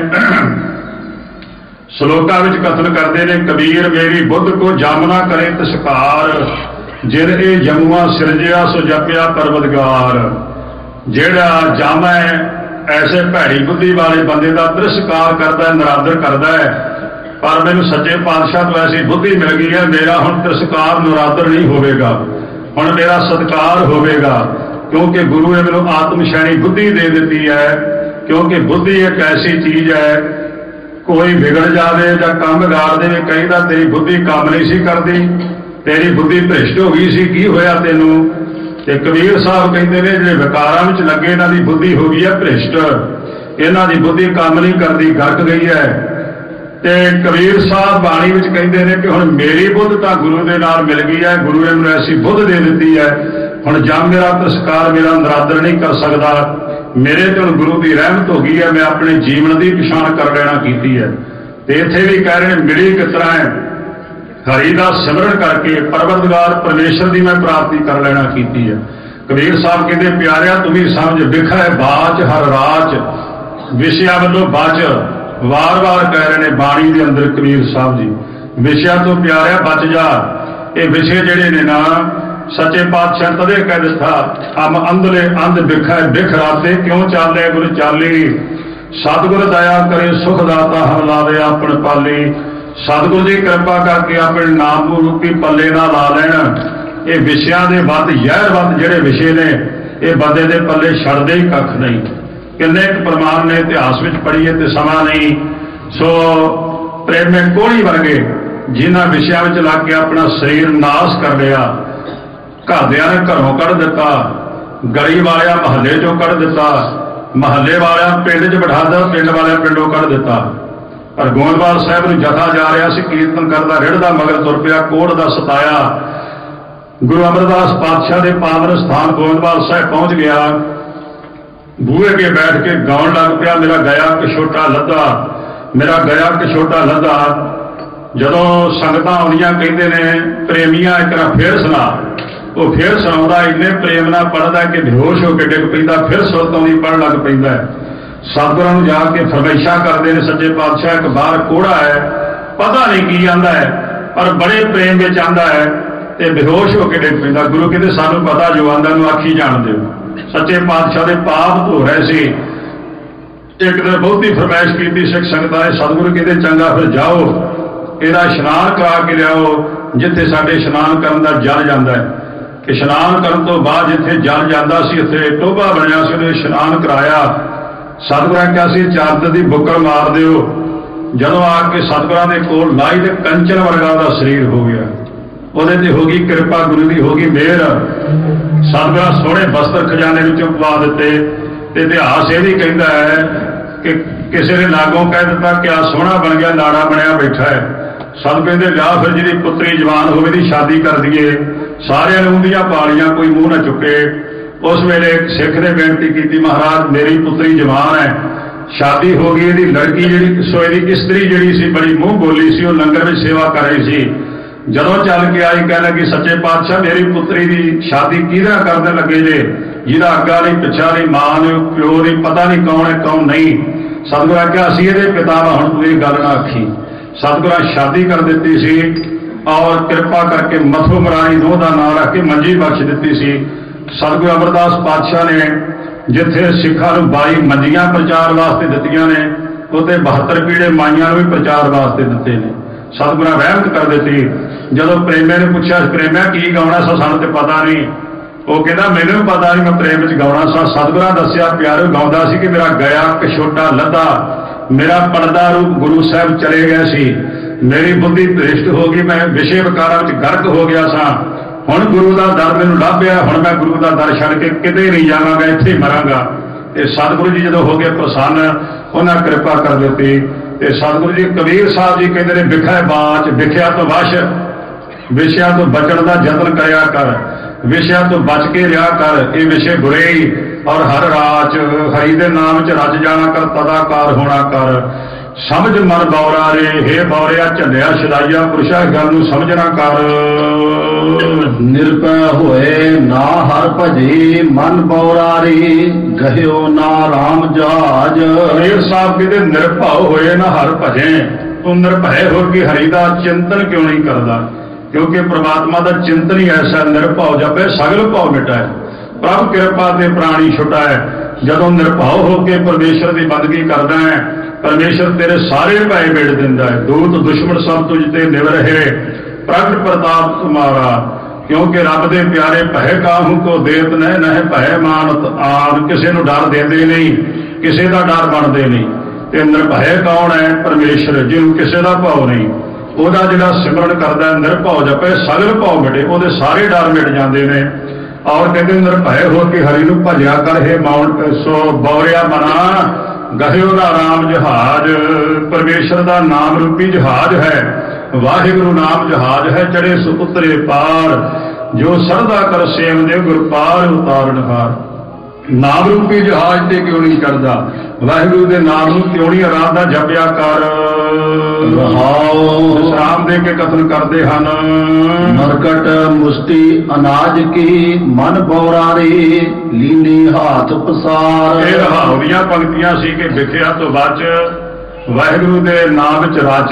ਸ਼ਲੋਕਾਂ ਵਿੱਚ ਕਥਨ ਕਰਦੇ ਨੇ, ਕਬੀਰ ਮੇਰੀ ਬੁੱਧ ਕੋ ਜਮ ਨਾ ਕਰੇ ਤਿਸਕਾਰ, ਜਿਨ ਇਹ ਜਮੂਆ ਸਿਰਜਿਆ ਸੋ ਜਪਿਆ ਪਰਵਦਗਾਰ। ਜਿਹੜਾ ਜਮ ਹੈ ਐਸੇ ਭੈੜੀ ਬੁੱਧੀ ਵਾਲੇ ਬੰਦੇ ਦਾ ਤਿਰਸਕਾਰ ਕਰਦਾ ਹੈ, ਨਿਰਾਦਰ ਕਰਦਾ ਹੈ, ਪਰ ਮੈਨੂੰ ਸੱਚੇ ਪਾਤਸ਼ਾਹ ਤੋਂ ਐਸੀ ਬੁੱਧੀ ਮਿਲ ਗਈ ਹੈ, ਮੇਰਾ ਹੁਣ ਤਿਰਸਕਾਰ ਨਿਰਾਦਰ ਨਹੀਂ ਹੋਵੇਗਾ, ਹੁਣ ਮੇਰਾ ਸਤਿਕਾਰ ਹੋਵੇਗਾ, ਕਿਉਂਕਿ ਗੁਰੂ ਨੇ ਮੈਨੂੰ ਆਤਮ ਸ਼ੈਣੀ ਬੁੱਧੀ ਦੇ ਦਿੱਤੀ ਹੈ। ਕਿਉਂਕਿ ਬੁੱਧੀ ਇੱਕ ਐਸੀ ਚੀਜ਼ ਹੈ, ਕੋਈ ਵਿਗੜ ਜਾਵੇ ਜਾਂ ਕੰਮ ਵਿਗਾੜ ਦੇਵੇ, ਕਹਿੰਦਾ ਤੇਰੀ ਬੁੱਧੀ ਕੰਮ ਨਹੀਂ ਸੀ ਕਰਦੀ, ਤੇਰੀ ਬੁੱਧੀ ਭ੍ਰਿਸ਼ਟ ਹੋ ਗਈ ਸੀ, ਕੀ ਹੋਇਆ ਤੈਨੂੰ? ਤੇ ਕਬੀਰ ਸਾਹਿਬ ਕਹਿੰਦੇ ਨੇ ਜਿਹੜੇ ਵਿਕਾਰਾਂ ਵਿੱਚ ਲੱਗੇ ਇਹਨਾਂ ਦੀ ਬੁੱਧੀ ਹੋ ਗਈ ਹੈ ਭ੍ਰਿਸ਼ਟ, ਇਹਨਾਂ ਦੀ ਬੁੱਧੀ ਕੰਮ ਨਹੀਂ ਕਰਦੀ, ਗਰਕ ਗਈ ਹੈ। ਤੇ ਕਬੀਰ ਸਾਹਿਬ ਬਾਣੀ ਵਿੱਚ ਕਹਿੰਦੇ ਨੇ ਕਿ ਹੁਣ ਮੇਰੀ ਬੁੱਧ ਤਾਂ ਗੁਰੂ ਦੇ ਨਾਲ ਮਿਲ ਗਈ ਹੈ, ਗੁਰੂ ਨੇ ਮੈਨੂੰ ਐਸੀ ਬੁੱਧ ਦੇ ਦਿੱਤੀ ਹੈ, ਹੁਣ ਜਦ ਮੇਰਾ ਤਿਰਸਕਾਰ ਮੇਰਾ ਨਿਰਾਦਰ ਨਹੀਂ ਕਰ ਸਕਦਾ, ਮੇਰੇ ਤੇ ਹੁਣ ਗੁਰੂ ਦੀ ਰਹਿਮਤ ਹੋ ਗਈ ਹੈ, ਮੈਂ ਆਪਣੇ ਜੀਵਨ ਦੀ ਪਛਾਣ ਕਰ ਲੈਣਾ ਕੀਤੀ ਹੈ। ਤੇ ਇੱਥੇ ਵੀ ਕਹਿ ਰਹੇ ਨੇ ਮਿਲੀ ਕਿਸ ਤਰ੍ਹਾਂ ਹੈ, ਹਰੀ ਦਾ ਸਿਮਰਨ ਕਰਕੇ ਪਰਵਰਦਗਾਰ ਪਰਮੇਸ਼ਰ ਦੀ ਮੈਂ ਪ੍ਰਾਪਤੀ ਕਰ ਲੈਣਾ ਕੀਤੀ ਹੈ। ਕਬੀਰ ਸਾਹਿਬ ਕਹਿੰਦੇ ਪਿਆਰਿਆ ਤੂੰ ਵੀ ਸਮਝ, ਵਿਖਾ ਹੈ ਬਾਚ ਹਰ ਰਾਚ, ਵਿਸ਼ਿਆਂ ਵੱਲੋਂ ਬਚ, ਵਾਰ-ਵਾਰ ਕਹਿ ਰਹੇ ਨੇ ਬਾਣੀ ਦੇ ਅੰਦਰ ਕਬੀਰ ਸਾਹਿਬ ਜੀ, ਵਿਸ਼ਿਆਂ ਤੋਂ ਪਿਆਰਿਆ ਬਚ ਜਾ। ਇਹ ਵਿਸ਼ੇ ਜਿਹੜੇ ਨੇ ਨਾ ਸੱਚੇ ਪਾਤਸ਼ਾਹ ਤਦੇ ਕਹਿ ਦਿੱਤਾ, ਹਮ ਅੰਧਲੇ ਅੰਧ ਵਿਖਾ ਵਿਖ ਰਾਤੇ, ਕਿਉਂ ਚਾਲੇ ਗੁਰ ਚਾਲੀ, ਸਤਿਗੁਰ ਦਇਆ ਕਰੇ ਸੁਖ ਦਾਤਾ ਹਮ ਲਾਵੇ ਆਪਣ ਪਾਲੀ। ਸਤਿਗੁਰ ਦੀ ਕਿਰਪਾ ਕਰਕੇ ਆਪਣੇ ਨਾਮ ਨੂੰ ਰੂਪੀ ਪੱਲੇ ਨਾਲ ਲਾ ਲੈਣ। ਇਹ ਵਿਸ਼ਿਆਂ ਦੇ ਵੱਧ ਜ਼ਹਿਰ ਵੱਧ ਜਿਹੜੇ ਵਿਸ਼ੇ ਨੇ, ਇਹ ਬੰਦੇ ਦੇ ਪੱਲੇ ਛੱਡਦੇ ਹੀ ਕੱਖ ਨਹੀਂ। ਕਿੰਨੇ ਕੁ ਪ੍ਰਮਾਣ ਨੇ ਇਤਿਹਾਸ ਵਿੱਚ ਪੜ੍ਹੀਏ ਤੇ ਸਮਾਂ ਨਹੀਂ। ਸੋ ਪ੍ਰੇਮੇ ਕੋਹਲੀ ਵਰਗੇ ਜਿਨ੍ਹਾਂ ਵਿਸ਼ਿਆਂ ਵਿੱਚ ਲੱਗ ਕੇ ਆਪਣਾ ਸਰੀਰ ਨਾਸ ਕਰ ਲਿਆ, ਘਰਦਿਆਂ ਨੇ ਘਰੋਂ ਕੱਢ ਦਿੱਤਾ, ਗਲੀ ਵਾਲਿਆਂ ਮਹੱਲੇ ਚੋਂ ਕੱਢ ਦਿੱਤਾ, ਮਹੱਲੇ ਵਾਲਿਆਂ ਪਿੰਡ 'ਚ ਬਿਠਾ ਦਿੱਤਾ, ਪਿੰਡ ਵਾਲਿਆਂ ਪਿੰਡੋਂ ਕੱਢ ਦਿੱਤਾ। ਪਰ ਗੋਇੰਦਵਾਲ ਸਾਹਿਬ ਨੂੰ ਜਥਾ ਜਾ ਰਿਹਾ ਸੀ, ਕੀਰਤਨ ਕਰਦਾ ਰਿੜਦਾ ਮਗਰ ਤੁਰ ਪਿਆ, ਕੋੜ ਦਾ ਸਤਾਇਆ। ਗੁਰੂ ਅਮਰਦਾਸ ਪਾਤਸ਼ਾਹ ਦੇ ਪਾਵਨ ਸਥਾਨ ਗੋਇੰਦਵਾਲ ਸਾਹਿਬ ਪਹੁੰਚ ਗਿਆ, ਬੂਹੇ ਅੱਗੇ ਬੈਠ ਕੇ ਗਾਉਣ ਲੱਗ ਪਿਆ, ਮੇਰਾ ਗਿਆ ਕਛੋਟਾ ਲੱਦਾ, ਮੇਰਾ ਗਿਆ ਕਛੋਟਾ ਲੱਦਾ। ਜਦੋਂ ਸੰਗਤਾਂ ਆਉਂਦੀਆਂ ਕਹਿੰਦੇ ਨੇ ਪ੍ਰੇਮੀਆਂ ਇੱਕ ਵਾਰ ਫੇਰ ਸੁਣਾ, ਉਹ ਫੇਰ ਸੁਣਾਉਂਦਾ, ਇੰਨੇ ਪ੍ਰੇਮ ਨਾਲ ਪੜ੍ਹਦਾ ਕਿ ਬੇਹੋਸ਼ ਹੋ ਕੇ ਡਿੱਗ ਪੈਂਦਾ, ਫਿਰ ਸੁਰਤ ਆਉਂਦੀ ਪੜ੍ਹਨ ਲੱਗ ਪੈਂਦਾ। ਸਤਿਗੁਰਾਂ ਨੂੰ ਜਾ ਕੇ ਫਰਮਾਇਸ਼ਾਂ ਕਰਦੇ ਨੇ ਸੱਚੇ ਪਾਤਸ਼ਾਹ, ਇੱਕ ਬਾਹਰ ਕੋੜਾ ਹੈ, ਪਤਾ ਨਹੀਂ ਕੀ ਆਂਦਾ ਹੈ, ਪਰ ਬੜੇ ਪ੍ਰੇਮ ਵਿੱਚ ਆਂਦਾ ਹੈ ਤੇ ਬੇਹੋਸ਼ ਹੋ ਕੇ ਡਿੱਗ ਪੈਂਦਾ। ਗੁਰੂ ਕਹਿੰਦੇ ਸਾਨੂੰ ਪਤਾ, ਜੋ ਆਂਦਾ ਨੂੰ ਆਖੀ ਜਾਣ ਦਿਓ। ਸੱਚੇ ਪਾਤਸ਼ਾਹ ਦੇ ਪਾਪ ਧੋ ਰਹੇ ਸੀ। ਇੱਕ ਦਿਨ ਬਹੁਤੀ ਫਰਮਾਇਸ਼ ਕੀਤੀ ਸਿੱਖ ਸੰਗਤਾਂ ਨੇ, ਸਤਿਗੁਰੂ ਕਹਿੰਦੇ ਚੰਗਾ ਫਿਰ ਜਾਓ, ਇਹਦਾ ਇਸ਼ਨਾਨ ਕਰਾ ਕੇ ਲਿਆਓ ਜਿੱਥੇ ਸਾਡੇ ਇਸ਼ਨਾਨ ਕਰਨ ਦਾ ਜਲ ਜਾਂਦਾ ਹੈ। ਇਸ਼ਨਾਨ ਕਰਨ ਤੋਂ ਬਾਅਦ ਜਿੱਥੇ ਜਲ ਜਾਂਦਾ ਸੀ ਉੱਥੇ ਟੋਭਾ ਬਣਿਆ ਸੀ, ਉਹਨੇ ਇਸ਼ਨਾਨ ਕਰਾਇਆ। ਸਤਿਗੁਰਾਂ ਕਿਹਾ ਸੀ ਚਾਦਰ ਦੀ ਬੁੱਕਲ ਮਾਰ ਦਿਓ। ਜਦੋਂ ਆ ਕੇ ਸਤਿਗੁਰਾਂ ਦੇ ਕੋਲ ਲਾਈ ਤੇ ਕੰਚਨ ਵਰਗਾ ਦਾ ਸਰੀਰ ਹੋ ਗਿਆ, ਉਹਦੇ ਤੇ ਹੋ ਗਈ ਕਿਰਪਾ, ਗੁਰੂ ਦੀ ਹੋ ਗਈ ਮਿਹਰ। ਸਤਿਗੁਰਾਂ ਸੋਹਣੇ ਬਸਤਰ ਖਜ਼ਾਨੇ ਵਿੱਚੋਂ ਪਵਾ ਦਿੱਤੇ। ਤੇ ਇਤਿਹਾਸ ਇਹ ਵੀ ਕਹਿੰਦਾ ਹੈ ਕਿ ਕਿਸੇ ਨੇ ਲਾਗੋਂ ਕਹਿ ਦਿੱਤਾ ਕਿ ਆ ਸੋਹਣਾ ਬਣ ਗਿਆ, ਲਾੜਾ ਬਣਿਆ ਬੈਠਾ ਹੈ। ਸਤਿਗੁਰ ਕਹਿੰਦੇ ਲਿਆ ਫਿਰ ਜਿਹਦੀ ਪੁੱਤਰੀ ਜਵਾਨ ਹੋਵੇ ਦੀ ਸ਼ਾਦੀ ਕਰ ਦਈਏ। ਸਾਰਿਆਂ ਨੇ ਉਂਦੀਆਂ ਪਾਲੀਆਂ, ਕੋਈ ਮੂੰਹ ਨਾ ਚੁੱਕੇ। ਉਸ ਵੇਲੇ ਸਿੱਖ ਨੇ ਬੇਨਤੀ ਕੀਤੀ, ਮਹਾਰਾਜ ਮੇਰੀ ਪੁੱਤਰੀ ਜਵਾਨ ਹੈ, शादी हो गई, ਇਹਦੀ लड़की जी सो ਇਹਦੀ इस्त्री जी सी बड़ी मूँह बोली सी, लंगर में सेवा कर रही सी। जदों चल के आई कह लगी सच्चे पातशाह मेरी पुत्री की शादी किहदे नाल करने लगे जे, जिहदा अग्गा नहीं पिछा नहीं, मां नहीं प्यो नहीं, पता नहीं कौन है कौन नहीं। सतगुरू आख्या असीं इहदे पिता वा, हुण तूं इह गल ना आखी। सतगुरू शादी कर दी सी और कृपा करके मथो मरारी नूंह दा नाम रख के मंजी बख्श दी सी। सतगुरू अमरदास पातशाह ने जिथे सिखां नूं बाई मंजियां प्रचार वास्ते दित्तियां ने, उत्ते बहत्तर पीढ़े माइयां नूं भी प्रचार वास्ते दित्ते ने। सतगुरू रहमत कर दी। जदों प्रेमे ने पूछा प्रेमिया की गाउणा सा, सानूं ते पता नहीं। वो कहता मैनूं पता नहीं, मैं प्रेम च गाउणा सा। सतगुरू दस्सिया प्यारो गाउंदा सी कि मेरा गया कछोटा लद्दा, मेरा पड़दा रूप गुरु साहब चले गए सी, मेरी बुद्धि भ्रिष्ट हो गई, मैं विषय विकारां विच गर्क हो गया सा। हुण गुरु का दर मैनूं लभ्या, हुण मैं गुरु का दर छड्ड के किते नहीं जावांगा, इत्थे ही मरांगा। ते सतगुरू जी जदों हो गए प्रसन्न, उन्हां कृपा कर दित्ती। ते सतगुरू जी कबीर साहब जी कहते हैं विखै बाच, विख्या तो वश, विषयां तो बचण का यतन करया कर, विषयां तो बच के रहा कर, ये विषय बुरे ही। और हर राच हरि दे नाम च रच जाना कर, तदाकार होना कर, समझ मन बौरा रे, हे बौरिया झंडिया शदाइया पुरुषा गल नूं समझना कर। निरभय होए ना हर भजे, मन बौरा रे, गहियो ना राम जहाज। कबीर साहब कहते निरभय होए ना हर भजे, तू निरभय हो के हरि का चिंतन क्यों नहीं करता? क्योंकि परमात्मा का चिंतन ही ऐसा निरभाव जपे सगल भाव मिटाए, प्रभ कृपा ते प्राणी छुटाए। जदों निरभाव होकर परमेश्वर की बंदगी करदा है, परमेश्वर तेरे सारे भय मिट दिंदा है। दूत दुश्मन सब तुझ ते निव रहे, प्रगट प्रताप तुम्हारा। क्योंकि रब दे प्यारे भय काहू को देत न, नह भय मानत आन। किसी नूं डर देंदे नहीं, किसी का डर बनते नहीं। ते निरभय कौन है? परमेश्वर, जिन्हों किसी का भाव नहीं। ਉਹਦਾ ਜਿਹੜਾ ਸਿਮਰਨ ਕਰਦਾ ਨਿਰਭਉ ਜਪੇ ਸਗਲ ਭਾਉ ਮਿਟੇ, ਉਹਦੇ ਸਾਰੇ ਡਰ ਮਿਟ ਜਾਂਦੇ ਨੇ। ਔਰ ਕਹਿੰਦੇ ਨਿਰਭੈ ਹੋ ਕੇ ਹਰੀ ਨੂੰ ਭਜਿਆ ਕਰ, ਹੈ ਮਾਉਣ ਸੋ ਬੌਰਿਆ ਮਨਾ, ਗਹਿਓ ਦਾ ਰਾਮ ਜਹਾਜ਼। ਪਰਮੇਸ਼ਰ ਦਾ ਨਾਮ ਰੂਪੀ ਜਹਾਜ਼ ਹੈ, ਵਾਹਿਗੁਰੂ ਨਾਮ ਜਹਾਜ਼ ਹੈ, ਚੜੇ ਸੋ ਉਤਰੇ ਪਾਰ, ਜੋ ਸਰਦਾ ਕਰ ਸੇਵ ਦੇ ਗੁਰ ਪਾਰ ਉਤਾਰਨ ਹਾਰ। ਨਾਮ ਰੂਪੀ ਜਹਾਜ਼ ਤੇ ਕਿਉਂ ਨਹੀਂ ਚੜਦਾ? ਵਾਹਿਗੁਰੂ ਦੇ ਨਾਮ ਨੂੰ ਕਿਉਂ ਨਹੀਂ ਆਰਾਧਨਾ ਜਪਿਆ ਕਰ? ਵਿਸਰਾਮ ਦੇ ਕੇ ਕਥਨ ਕਰਦੇ ਹਨ। ਮਰਕਟ ਮੁਸਤੀ ਅਨਾਜ ਕੀ, ਮਨ ਬੌਰਾ ਰੇ, ਲੀਨੀ ਹਾਥ ਪਸਾਰ। ਇਹ ਰਹਾਉ ਦੀਆਂ ਪੰਕਤੀਆਂ ਸੀ ਕਿ ਵਿਖਿਆ ਤੋਂ ਬਚ, ਵਾਹਿਗੁਰੂ ਦੇ ਨਾਮ ਵਿੱਚ ਰਚ,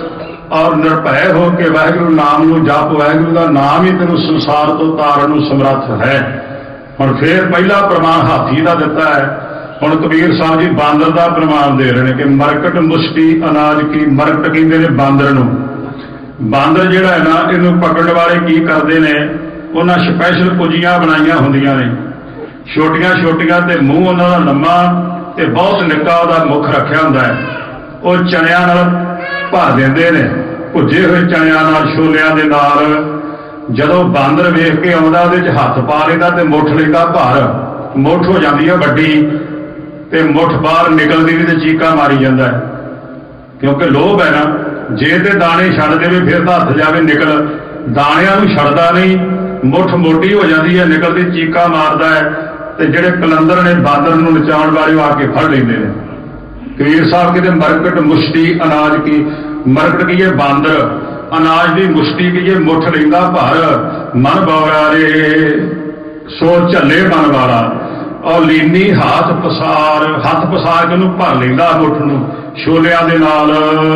ਔਰ ਨਿਰਭੈ ਹੋ ਕੇ ਵਾਹਿਗੁਰੂ ਨਾਮ ਨੂੰ ਜਪ। ਵਾਹਿਗੁਰੂ ਦਾ ਨਾਮ ਹੀ ਤੈਨੂੰ ਸੰਸਾਰ ਤੋਂ ਤਾਰਨ ਨੂੰ ਸਮਰੱਥ ਹੈ। ਹੁਣ ਫੇਰ ਪਹਿਲਾ ਪ੍ਰਮਾਣ ਹਾਥੀ ਦਾ ਦਿੱਤਾ ਹੈ। ਹੁਣ ਕਬੀਰ ਸਾਹਿਬ ਜੀ ਬਾਂਦਰ ਦਾ ਪ੍ਰਮਾਣ ਦੇ ਰਹੇ ਨੇ ਕਿ ਮਰਕਟ ਮੁਸ਼ਟੀ ਅਨਾਜ ਕੀ। ਮਰਕਟ ਕਹਿੰਦੇ ਨੇ ਬਾਂਦਰ ਨੂੰ। ਬਾਂਦਰ ਜਿਹੜਾ ਹੈ ਨਾ, ਇਹਨੂੰ ਪਕੜਨ ਵਾਲੇ ਕੀ ਕਰਦੇ ਨੇ, ਉਹਨਾਂ ਸਪੈਸ਼ਲ ਪੁੰਜੀਆਂ ਬਣਾਈਆਂ ਹੁੰਦੀਆਂ ਨੇ, ਛੋਟੀਆਂ ਛੋਟੀਆਂ, ਤੇ ਮੂੰਹ ਉਹਨਾਂ ਦਾ ਲੰਮਾ ਤੇ ਬਹੁਤ ਨਿੱਕਾ ਉਹਦਾ ਮੁੱਖ ਰੱਖਿਆ ਹੁੰਦਾ ਹੈ। ਉਹ ਚਣਿਆਂ ਨਾਲ ਭਰ ਦਿੰਦੇ ਨੇ, ਭੁੱਜੇ ਹੋਏ ਚਣਿਆਂ ਨਾਲ, ਛੋਲਿਆਂ ਦੇ ਨਾਲ। ਜਦੋਂ ਬਾਂਦਰ ਵੇਖ ਕੇ ਆਉਂਦਾ, ਉਹਦੇ 'ਚ ਹੱਥ ਪਾ ਲੈਂਦਾ ਤੇ ਮੁੱਠ ਲੈਂਦਾ ਭਰ। ਮੁੱਠ ਹੋ ਜਾਂਦੀ ਹੈ ਵੱਡੀ, ਤੇ ਮੁੱਠ ਬਾਹਰ ਨਿਕਲਦੀ ਵੀ ਤੇ ਚੀਕਾਂ ਮਾਰੀ ਜਾਂਦਾ ਹੈ। ਕਿਉਂਕਿ ਲੋਭ ਹੈ ਨਾ, ਜੇ ਤੇ ਦਾਣੇ ਛੱਡ ਦੇਵੇ ਫਿਰ ਤਾਂ ਹੱਥ ਜਾਵੇ ਨਿਕਲ, ਦਾਣਿਆਂ ਨੂੰ ਛੱਡਦਾ ਨਹੀਂ, ਮੁੱਠ ਮੋਟੀ ਹੋ ਜਾਂਦੀ ਹੈ, ਨਿਕਲਦੀ ਚੀਕਾਂ ਮਾਰਦਾ ਹੈ। ਤੇ ਜਿਹੜੇ ਕਲੰਦਰ ਨੇ ਬਾਂਦਰ ਨੂੰ ਨਚਾਉਣ ਵਾਲੇ ਆ ਕੇ ਫੜ ਲੈਂਦੇ ਨੇ। ਕਬੀਰ ਸਾਹਿਬ ਕਹਿੰਦੇ ਮਰਕਟ ਮੁਸ਼ਟੀ ਅਨਾਜ ਕੀ। ਮਰਕਟ ਕੀ ਹੈ? ਬਾਂਦਰ। ਅਨਾਜ ਦੀ ਮੁਸ਼ਟੀ ਕੀ ਹੈ? ਮੁੱਠ ਲੈਂਦਾ ਭਰ। ਮਨ ਬੌਰਾ ਰੇ, ਸੋ ਝੱਲੇ ਮਨ ਵਾਲਾ। ਔਰ ਲੀਨੀ ਹੱਥ ਪਸਾਰ, ਹੱਥ ਪਸਾਰ ਕੇ ਉਹਨੂੰ ਭਰ ਲੈਂਦਾ ਮੁੱਠ ਨੂੰ ਛੋਲਿਆਂ ਦੇ ਨਾਲ।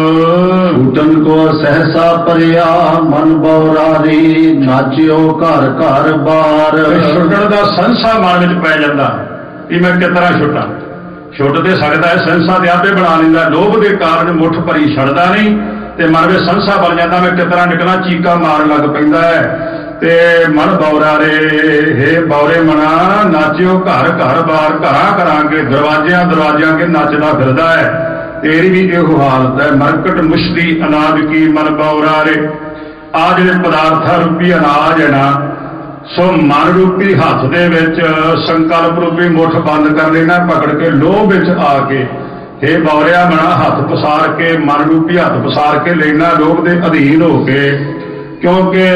ਛੂਟਨ ਕੋ ਸਹਸਾ ਪਰਿਆ, ਮਨ ਬੌਰਾ ਰੇ, ਨਾਚਿਓ ਘਰ ਘਰ ਬਾਰ। ਛੁੱਟਣ ਦਾ ਸੰਸਾ ਮਨ ਵਿੱਚ ਪੈ ਜਾਂਦਾ ਕਿ ਮੈਂ ਕਿਸ ਤਰ੍ਹਾਂ ਛੁੱਟਾਂ। ਛੁੱਟ ਤੇ ਸਕਦਾ ਹੈ, ਸੰਸਾ ਤੇ ਆਪੇ ਬਣਾ ਲੈਂਦਾ। ਲੋਭ ਦੇ ਕਾਰਨ ਮੁੱਠ ਭਰੀ ਛੱਡਦਾ ਨਹੀਂ, ਤੇ ਮਨ ਵਿੱਚ ਸੰਸਾ ਬਣ ਜਾਂਦਾ, ਮੈਂ ਕਿਸ ਤਰ੍ਹਾਂ ਨਿਕਲਾਂ, ਚੀਕਾਂ ਮਾਰਨ ਲੱਗ ਪੈਂਦਾ ਹੈ। ਤੇ ਮਨ ਬੌਰਾ ਰੇ, ਹੇ ਬੌਰੇ ਮਨਾ, ਨਾਚਿਓ ਘਰ ਘਰ ਬਾਰ। ਘਰਾਂ ਘਰਾਂ ਕੇ, ਦਰਵਾਜ਼ਿਆਂ ਦਰਵਾਜ਼ਿਆਂ ਕੇ ਨੱਚਦਾ ਫਿਰਦਾ ਹੈ। ਤੇਰੀ ਵੀ ਇਹੋ ਹਾਲਤ ਹੈ। ਮਰਕਟ ਮੁਸ਼ਤੀ ਅਨਾਜ ਕੀ, ਮਨ ਬੌਰਾ ਰੇ। ਆ ਜਿਹੜੇ ਪਦਾਰਥਾਂ ਰੂਪੀ ਅਨਾਜ ਹੈ ਨਾ, ਸੋ ਮਨ ਰੂਪੀ ਹੱਥ ਦੇ ਵਿੱਚ ਸੰਕਲਪ ਰੂਪੀ ਮੁੱਠ ਬੰਦ ਕਰ ਲੈਣਾ ਪਕੜ ਕੇ, ਲੋਭ ਵਿੱਚ ਆ ਕੇ। ਹੇ ਬੌਰਿਆ ਮਨਾ, ਹੱਥ ਪਸਾਰ ਕੇ, ਮਨ ਰੂਪੀ ਹੱਥ ਪਸਾਰ ਕੇ ਲੈਣਾ ਲੋਭ ਦੇ ਅਧੀਨ ਹੋ ਕੇ। ਕਿਉਂਕਿ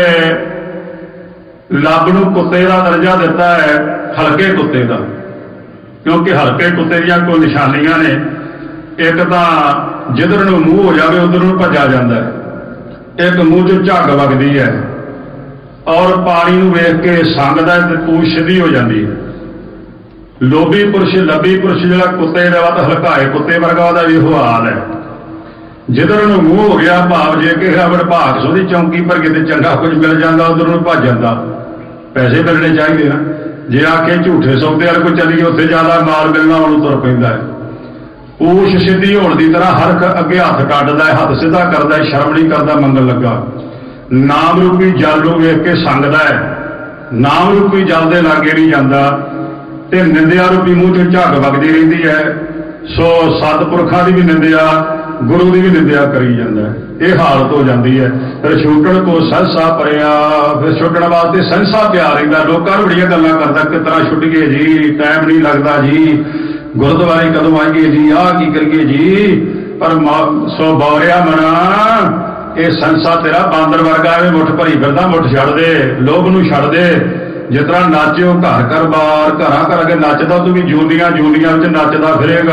ਲੱਭ ਨੂੰ ਕੁੱਤੇ ਦਾ ਦਰਜਾ ਦਿੱਤਾ ਹੈ, ਹਲਕੇ ਕੁੱਤੇ ਦਾ। ਕਿਉਂਕਿ ਹਲਕੇ ਕੁੱਤੇ ਦੀਆਂ ਕੋਈ ਨਿਸ਼ਾਨੀਆਂ ਨੇ ਇੱਕ ਤਾਂ ਜਿੱਧਰ ਨੂੰ ਮੂੰਹ ਹੋ ਜਾਵੇ ਉਧਰ ਨੂੰ ਭੱਜਾ ਜਾਂਦਾ ਹੈ, ਇੱਕ ਮੂੰਹ 'ਚ ਝੱਗ ਵਗਦੀ ਹੈ ਔਰ ਪਾਣੀ ਨੂੰ ਵੇਖ ਕੇ ਸੰਗਦਾ ਤੇ ਪੂਛ ਸਿੱਧੀ ਹੋ ਜਾਂਦੀ ਹੈ। ਲੋਭੀ ਪੁਰਸ਼ ਲੱਭੀ ਪੁਰਸ਼ ਜਿਹੜਾ ਕੁੱਤੇ ਦਾ ਵੱਧ ਹਲਕਾਏ ਕੁੱਤੇ ਵਰਗਾ ਉਹਦਾ ਵੀ ਉਹ ਹਾਲ ਹੈ। ਜਿੱਧਰ ਨੂੰ ਮੂੰਹ ਹੋ ਗਿਆ ਭਾਵ ਜੇ ਕਿ ਆਪਣਾ ਭਾਗ ਸੋਦੀ ਚੌਂਕੀ ਪਰ ਕਿਤੇ ਚੰਗਾ ਕੁਝ ਮਿਲ ਜਾਂਦਾ ਉਧਰ ਨੂੰ ਭੱਜ ਜਾਂਦਾ। ਪੈਸੇ ਮਿਲਣੇ ਚਾਹੀਦੇ ਨਾ, ਜੇ ਆਖੇ ਝੂਠੇ ਸੌਦੇ ਵਾਲੇ ਕੋਈ ਚੱਲੀਏ ਉੱਥੇ ਜ਼ਿਆਦਾ ਮਾਲ ਮਿਲਣਾ ਉਹਨੂੰ ਤੁਰ ਪੈਂਦਾ ਹੈ। ਪੂਛ ਸਿੱਧੀ ਹੋਣ ਦੀ ਤਰ੍ਹਾਂ ਹਰ ਅੱਗੇ ਹੱਥ ਕੱਢਦਾ ਹੈ, ਹੱਥ ਸਿੱਧਾ ਕਰਦਾ ਹੈ, ਸ਼ਰਮ ਨਹੀਂ ਕਰਦਾ ਮੰਗਣ ਲੱਗਾ। ਨਾਮ ਰੂਪੀ ਜਲ ਨੂੰ ਵੇਖ ਕੇ ਸੰਗਦਾ ਹੈ, ਨਾਮ ਰੂਪੀ ਜਲ ਦੇ ਲਾਗੇ ਨਹੀਂ ਜਾਂਦਾ ਤੇ ਨਿੰਦਿਆ ਰੂਪੀ ਮੂੰਹ 'ਚ ਝੱਗ ਵਗਦੀ ਰਹਿੰਦੀ ਹੈ। ਸੋ ਸਤਿਪੁਰਖਾਂ ਦੀ ਵੀ ਨਿੰਦਿਆ, ਗੁਰੂ ਦੀ ਵੀ ਨਿੰਦਿਆ ਕਰੀ ਜਾਂਦਾ ਹੈ। ਇਹ ਹਾਲਤ ਹੋ ਜਾਂਦੀ ਹੈ। ਫਿਰ ਛੁੱਟਣ ਕੋ ਸਹਿਸਾ ਪਰਿਆ, ਫਿਰ ਛੁੱਟਣ ਵਾਸਤੇ ਸਹਿਸਾ ਪਿਆ ਰਹਿੰਦਾ। ਲੋਕਾਂ ਨੂੰ ਬੜੀਆਂ ਗੱਲਾਂ ਕਰਦਾ ਕਿ ਤਰ੍ਹਾਂ ਛੁੱਟ ਗਏ ਜੀ, ਟਾਈਮ ਨਹੀਂ ਲੱਗਦਾ ਜੀ, ਗੁਰਦੁਆਰੇ ਕਦੋਂ ਆਈਏ ਜੀ, ਆਹ ਕੀ ਕਰੀਏ ਜੀ। ਪਰ ਸੋ ਬੌਰਿਆ ਮਨਾ, ਇਹ ਸੰਸਾ ਤੇਰਾ ਬਾਂਦਰ ਵਰਗਾ ਐਵੇਂ ਮੁੱਠ ਭਰੀ ਫਿਰਦਾ, ਮੁੱਠ ਛੱਡ ਦੇ, ਲੋਭ ਨੂੰ ਛੱਡ ਦੇ। ਜਿਸ ਤਰ੍ਹਾਂ ਨਾਚਿਓ ਘਰ ਘਰ ਬਾਰ, ਘਰਾਂ ਘਰ ਅੱਗੇ ਨੱਚਦਾ ਤੂੰ ਵੀ ਜੂੰਦੀਆਂ ਜੂੰਦੀਆਂ ਵਿੱਚ ਨੱਚਦਾ ਫਿਰੇਗਾ।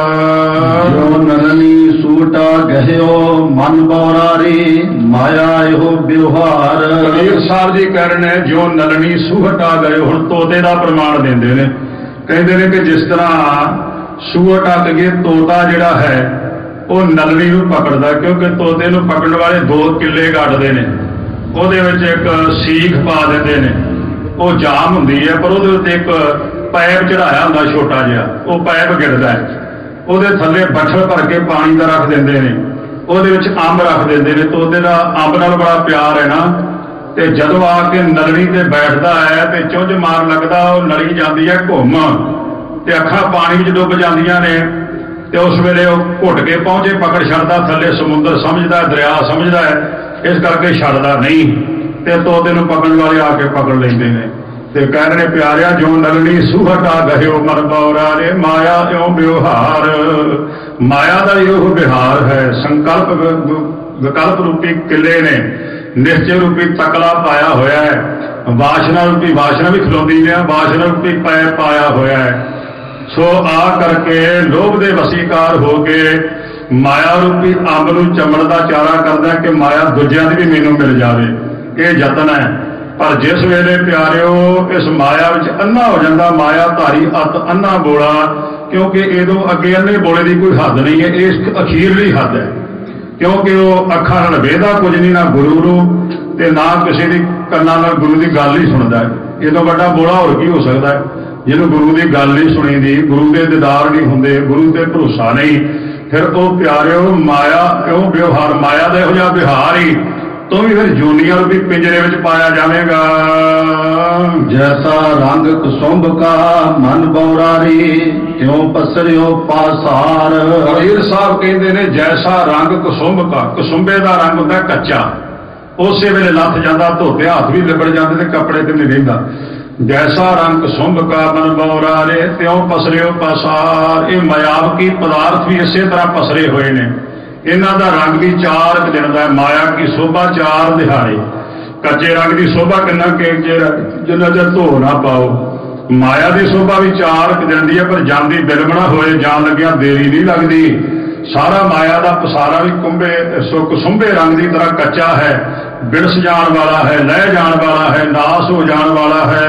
ਜੋ ਨਨਨੀ ਸੂਟਾ ਗਹਿਓ ਮਨ ਬੌਰਾਰੀ, ਮਾਇਆ ਇਹੋ ਵਿਵਹਾਰ। ਕਬੀਰ ਸਾਹਿਬ ਜੀ ਕਹਿ ਰਹੇ ਨੇ ਜੋ ਨਲਣੀ ਸੂਹਟ ਆ ਗਏ। ਹੁਣ ਤੋਤੇ ਦਾ ਪ੍ਰਮਾਣ ਦਿੰਦੇ ਨੇ, ਕਹਿੰਦੇ ਨੇ ਕਿ ਜਿਸ ਤਰ੍ਹਾਂ ਸੂਹਟ ਅੱਗ ਗਏ, ਤੋਤਾ ਜਿਹੜਾ ਹੈ ਉਹ ਨਲਣੀ ਨੂੰ ਪਕੜਦਾ, ਕਿਉਂਕਿ ਤੋਤੇ ਨੂੰ ਪਕੜਨ ਵਾਲੇ ਦੋ ਕਿੱਲੇ ਗੱਡਦੇ ਨੇ, ਉਹਦੇ ਵਿੱਚ ਇੱਕ ਸੀਖ ਪਾ ਦਿੰਦੇ ਨੇ, ਉਹ ਜਾਮ ਹੁੰਦੀ ਹੈ ਪਰ ਉਹਦੇ ਉੱਤੇ ਇੱਕ ਪਾਈਪ ਚੜਾਇਆ ਹੁੰਦਾ ਛੋਟਾ ਜਿਹਾ, ਉਹ ਪਾਈਪ ਗਿਰਦਾ ਹੈ, ਉਹਦੇ ਥੱਲੇ ਬੱਠਲ ਭਰ ਕੇ ਪਾਣੀ ਦਾ ਰੱਖ ਦਿੰਦੇ ਨੇ, ਉਹਦੇ ਵਿੱਚ ਅੰਬ ਰੱਖ ਦਿੰਦੇ ਨੇ। ਤੋਤੇ ਦਾ ਅੰਬ ਨਾਲ ਬੜਾ ਪਿਆਰ ਹੈ ਨਾ, ਤੇ ਜਦੋਂ ਆ ਕੇ ਨਲਣੀ ਤੇ ਬੈਠਦਾ ਹੈ ਤੇ ਚੁੰਝ ਮਾਰ ਲੱਗਦਾ, ਉਹ ਨਲੀ ਜਾਂਦੀ ਹੈ ਘੁੰਮ ਤੇ ਅੱਖਾਂ ਪਾਣੀ ਵਿੱਚ ਡੁੱਬ ਜਾਂਦੀਆਂ ਨੇ ਤੇ ਉਸ ਵੇਲੇ ਉਹ ਘੁੱਟ ਕੇ ਪਹੁੰਚੇ ਪਕੜ ਛੱਡਦਾ, ਥੱਲੇ ਸਮੁੰਦਰ ਸਮਝਦਾ, ਦਰਿਆ ਸਮਝਦਾ ਹੈ, ਇਸ ਕਰਕੇ ਛੱਡਦਾ ਨਹੀਂ ਤੇ ਤੋਤੇ ਨੂੰ ਪਕੜਨ ਵਾਲੇ ਆ ਕੇ ਪਕੜ ਲੈਂਦੇ ਨੇ। ਤੇ ਕਹਿੰਦੇ ਨੇ ਪਿਆਰਿਆ ਜੋ ਨਲਣੀ ਸੂਹਟ ਆ ਗਹਿਓ ਮਨ ਬੌਰਾਰੇ, ਮਾਇਆ ਇਉਂ ਵਿਵਹਾਰ। ਮਾਇਆ ਦਾ ਇਹੋ ਵਿਹਾਰ ਹੈ। ਸੰਕਲਪ ਵਿਕਲਪ ਰੂਪੀ ਕਿਲੇ ਨੇ, ਨਿਸ਼ਚੈ ਰੂਪੀ ਤਕਲਾ ਪਾਇਆ ਹੋਇਆ ਹੈ, ਵਾਸ਼ਨਾ ਰੂਪੀ ਵਾਸ਼ਨਾ ਵੀ ਖਲੋਂਦੀ ਨੇ, ਵਾਸ਼ਨਾ ਰੂਪੀ ਪੈ ਪਾਇਆ ਹੋਇਆ ਹੈ। ਸੋ ਆ ਕਰਕੇ ਲੋਭ ਦੇ ਵਸੀਕਾਰ ਹੋ ਕੇ ਮਾਇਆ ਰੂਪੀ ਅੰਬ ਨੂੰ ਚਮਣ ਦਾ ਚਾਰਾ ਕਰਦਾ ਕਿ ਮਾਇਆ ਦੂਜਿਆਂ ਦੀ ਵੀ ਮੈਨੂੰ ਮਿਲ ਜਾਵੇ, ਇਹ ਯਤਨ ਹੈ। ਪਰ ਜਿਸ ਵੇਲੇ ਪਿਆਰਿਓ ਇਸ ਮਾਇਆ ਵਿੱਚ ਅੰਨਾ ਹੋ ਜਾਂਦਾ, ਮਾਇਆ ਧਾਰੀ ਅਤ ਅੰਨਾ ਬੋਲਾ, ਕਿਉਂਕਿ ਇਹਦੋਂ ਅੱਗੇ ਅੰਨੇ ਬੋਲੇ ਦੀ ਕੋਈ ਹੱਦ ਨਹੀਂ ਹੈ, ਇਹ ਅਖੀਰਲੀ ਹੱਦ ਹੈ। ਕਿਉਂਕਿ ਉਹ ਅੱਖਾਂ ਨਾਲ ਵੇਖਦਾ ਕੁਝ ਨਹੀਂ, ਨਾ ਗੁਰੂ ਨੂੰ ਤੇ ਨਾ ਕਿਸੇ ਦੀ ਕੰਨਾਂ ਨਾਲ ਗੁਰੂ ਦੀ ਗੱਲ ਹੀ ਸੁਣਦਾ ਹੈ। ਇਹਦੋਂ ਵੱਡਾ ਬੋਲਾ ਹੋਰ ਕੀ ਹੋ ਸਕਦਾ ਹੈ? ਜਿਹਨੂੰ ਗੁਰੂ ਦੀ ਗੱਲ ਨਹੀਂ ਸੁਣੀਦੀ, ਗੁਰੂ ਦੇ ਦੀਦਾਰ ਨਹੀਂ ਹੁੰਦੇ, ਗੁਰੂ ਤੇ ਭਰੋਸਾ ਨਹੀਂ, ਫਿਰ ਉਹ ਪਿਆਰਿਓ ਮਾਇਆ ਕਿਉਂ ਵਿਵਹਾਰ, ਮਾਇਆ ਦਾ ਇਹੋ ਜਿਹਾ ਵਿਹਾਰ ਹੀ ਤੂੰ ਵੀ ਫਿਰ ਜੂਨੀਆਂ ਨੂੰ ਵੀ ਪਿੰਜਰੇ ਵਿੱਚ ਪਾਇਆ ਜਾਵੇਗਾ। ਜੈਸਾ ਰੰਗ ਕੁਸੁੰਭ ਕਾ ਮਨ ਬੌਰਾਰੀ, ਕਿਉਂ ਪਸਰਿਓ ਪਾਸਾਰ। ਕਬੀਰ ਸਾਹਿਬ ਕਹਿੰਦੇ ਨੇ ਜੈਸਾ ਰੰਗ ਕੁਸੁੰਭ ਕਾ, ਕੁਸੁੰਭੇ ਦਾ ਰੰਗ ਹੁੰਦਾ ਕੱਚਾ, ਉਸੇ ਵੇਲੇ ਲੱਥ ਜਾਂਦਾ, ਧੋਤੇ ਹੱਥ ਵੀ ਲਿਬੜ ਜਾਂਦੇ ਤੇ ਕੱਪੜੇ ਤੇ ਨਹੀਂ ਰਹਿੰਦਾ। ਜੈਸਾ ਰੰਗ ਕੁਸੁੰਭ ਕਾ ਮਨ ਬੌਰਾਰੇ, ਤਿਉਂ ਪਸਰਿਓ ਪਾਸਾਰ। ਇਹ ਮਾਇਆਵਕੀ ਪਦਾਰਥ ਵੀ ਇਸੇ ਤਰ੍ਹਾਂ ਪਸਰੇ ਹੋਏ ਨੇ, ਇਹਨਾਂ ਦਾ ਰੰਗ ਵੀ ਚਾਰ ਦਿਨ ਦਾ। ਮਾਇਆ ਕੀ ਸ਼ੋਭਾ ਚਾਰ ਦਿਹਾੜੇ, ਕੱਚੇ ਰੰਗ ਦੀ ਸ਼ੋਭਾ ਕਿੰਨਾ ਕਿ ਜਿੰਨਾ ਚਿਰ ਧੋ ਨਾ ਪਾਓ। ਮਾਇਆ ਦੀ ਸ਼ੋਭਾ ਵੀ ਚਾਰ ਦਿਨ ਦੀ ਹੈ, ਪਰ ਜਾਂਦੀ ਬਿਲਮਣਾ ਹੋਏ ਜਾਣ ਲੱਗਿਆ ਦੇਰੀ ਨਹੀਂ ਲੱਗਦੀ। ਸਾਰਾ ਮਾਇਆ ਦਾ ਪਸਾਰਾ ਵੀ ਕੁੰਭੇ ਸੋ ਕੁਸੁੰਭੇ ਰੰਗ ਦੀ ਤਰ੍ਹਾਂ ਕੱਚਾ ਹੈ, ਬਿੜਸ ਜਾਣ ਵਾਲਾ ਹੈ, ਲਹਿ ਜਾਣ ਵਾਲਾ ਹੈ, ਨਾਸ ਹੋ ਜਾਣ ਵਾਲਾ ਹੈ।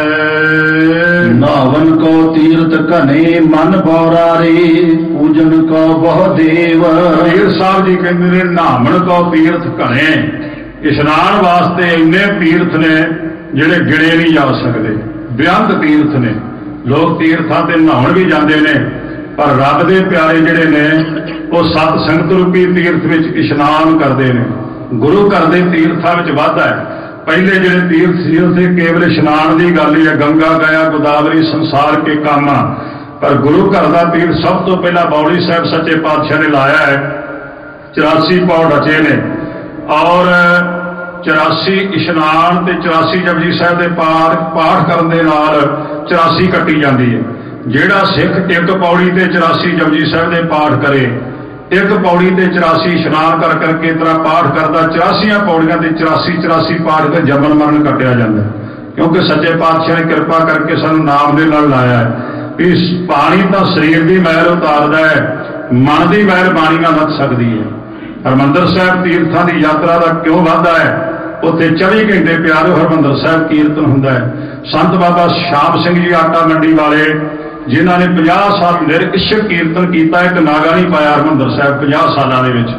ਨਾਵਨ ਕੋ ਤੀਰਥ ਘਨੇ ਮਨ ਬੌਰਾਰੀ, ਪੂਜਨ ਕੋ ਬਹੁ ਦੇਵ। ਕਬੀਰ ਸਾਹਿਬ ਜੀ ਕਹਿੰਦੇ ਨੇ ਨਾਵਨ ਕੋ ਤੀਰਥ ਘਣੇ, ਇਸ਼ਨਾਨ ਵਾਸਤੇ ਇੰਨੇ ਤੀਰਥ ਨੇ ਜਿਹੜੇ ਗਿਣੇ ਨਹੀਂ ਜਾ ਸਕਦੇ, ਬੇਅੰਤ ਤੀਰਥ ਨੇ। ਲੋਕ ਤੀਰਥਾਂ ਤੇ ਨਹਾਉਣ ਵੀ ਜਾਂਦੇ ਨੇ, ਪਰ ਰੱਬ ਦੇ ਪਿਆਰੇ ਜਿਹੜੇ ਨੇ ਉਹ ਸਤ ਸੰਗਤ ਰੂਪੀ ਤੀਰਥ ਵਿੱਚ ਇਸ਼ਨਾਨ ਕਰਦੇ ਨੇ। ਗੁਰੂ ਘਰ ਦੇ ਤੀਰਥਾਂ ਵਿੱਚ ਵਾਧਾ ਹੈ। ਪਹਿਲੇ ਜਿਹੜੇ ਤੀਰਥ ਸੀ ਉੱਥੇ ਕੇਵਲ ਇਸ਼ਨਾਨ ਦੀ ਗੱਲ ਹੀ ਹੈ, ਗੰਗਾ ਗਇਆ ਗੋਦਾਵਰੀ ਸੰਸਾਰ ਕੇ ਕਾਮਾ। ਪਰ ਗੁਰੂ ਘਰ ਦਾ ਤੀਰਥ ਸਭ ਤੋਂ ਪਹਿਲਾਂ ਬੌੜੀ ਸਾਹਿਬ ਸੱਚੇ ਪਾਤਸ਼ਾਹ ਨੇ ਲਾਇਆ ਹੈ। ਚੁਰਾਸੀ ਪੌੜ ਰਚੇ ਨੇ ਔਰ ਚੁਰਾਸੀ ਇਸ਼ਨਾਨ ਤੇ ਚੁਰਾਸੀ ਜਪਜੀ ਸਾਹਿਬ ਦੇ ਪਾਠ ਪਾਠ ਕਰਨ ਦੇ ਨਾਲ ਚੁਰਾਸੀ ਕੱਟੀ ਜਾਂਦੀ ਹੈ। ਜਿਹੜਾ ਸਿੱਖ ਇੱਕ ਪੌੜੀ ਤੇ ਚੁਰਾਸੀ ਜਪਜੀ ਸਾਹਿਬ ਦੇ ਪਾਠ ਕਰੇ, ਇੱਕ ਪੌੜੀ ਤੇ ਚੁਰਾਸੀ ਇਸ਼ਨਾਨ ਕਰ ਕਰਕੇ ਤਰ੍ਹਾਂ ਪਾਠ ਕਰਦਾ, ਚੁਰਾਸੀਆਂ ਪੌੜੀਆਂ ਤੇ ਚੁਰਾਸੀ ਚੁਰਾਸੀ ਪਾਠ ਤੇ ਜਮਨ ਮਰਨ ਕੱਟਿਆ ਜਾਂਦਾ। ਕਿਉਂਕਿ ਸੱਚੇ ਪਾਤਸ਼ਾਹ ਨੇ ਕਿਰਪਾ ਕਰਕੇ ਸਾਨੂੰ ਨਾਮ ਦੇ ਨਾਲ ਲਾਇਆ ਹੈ ਵੀ ਪਾਣੀ ਤਾਂ ਸਰੀਰ ਦੀ ਮੈਲ ਉਤਾਰਦਾ ਹੈ, ਮਨ ਦੀ ਮੈਲ ਬਾਣੀ ਨਾਲ ਲੱਥ ਸਕਦੀ ਹੈ। ਹਰਿਮੰਦਰ ਸਾਹਿਬ ਤੀਰਥਾਂ ਦੀ ਯਾਤਰਾ ਦਾ ਕਿਉਂ ਵਾਧਾ ਹੈ? ਉੱਥੇ ਚੌਵੀ ਘੰਟੇ ਪਿਆਰੋ ਹਰਿਮੰਦਰ ਸਾਹਿਬ ਕੀਰਤਨ ਹੁੰਦਾ ਹੈ। ਸੰਤ ਬਾਬਾ ਸ਼ਾਮ ਸਿੰਘ ਜੀ ਆਟਾ ਮੰਡੀ ਵਾਲੇ, ਜਿਨ੍ਹਾਂ ਨੇ ਪੰਜਾਹ ਸਾਲ ਨਿਰਇਸ਼ਕ ਕੀਰਤਨ ਕੀਤਾ, ਇੱਕ ਨਾਗਾ ਨਹੀਂ ਪਾਇਆ ਹਰਿਮੰਦਰ ਸਾਹਿਬ ਪੰਜਾਹ ਸਾਲਾਂ ਦੇ ਵਿੱਚ।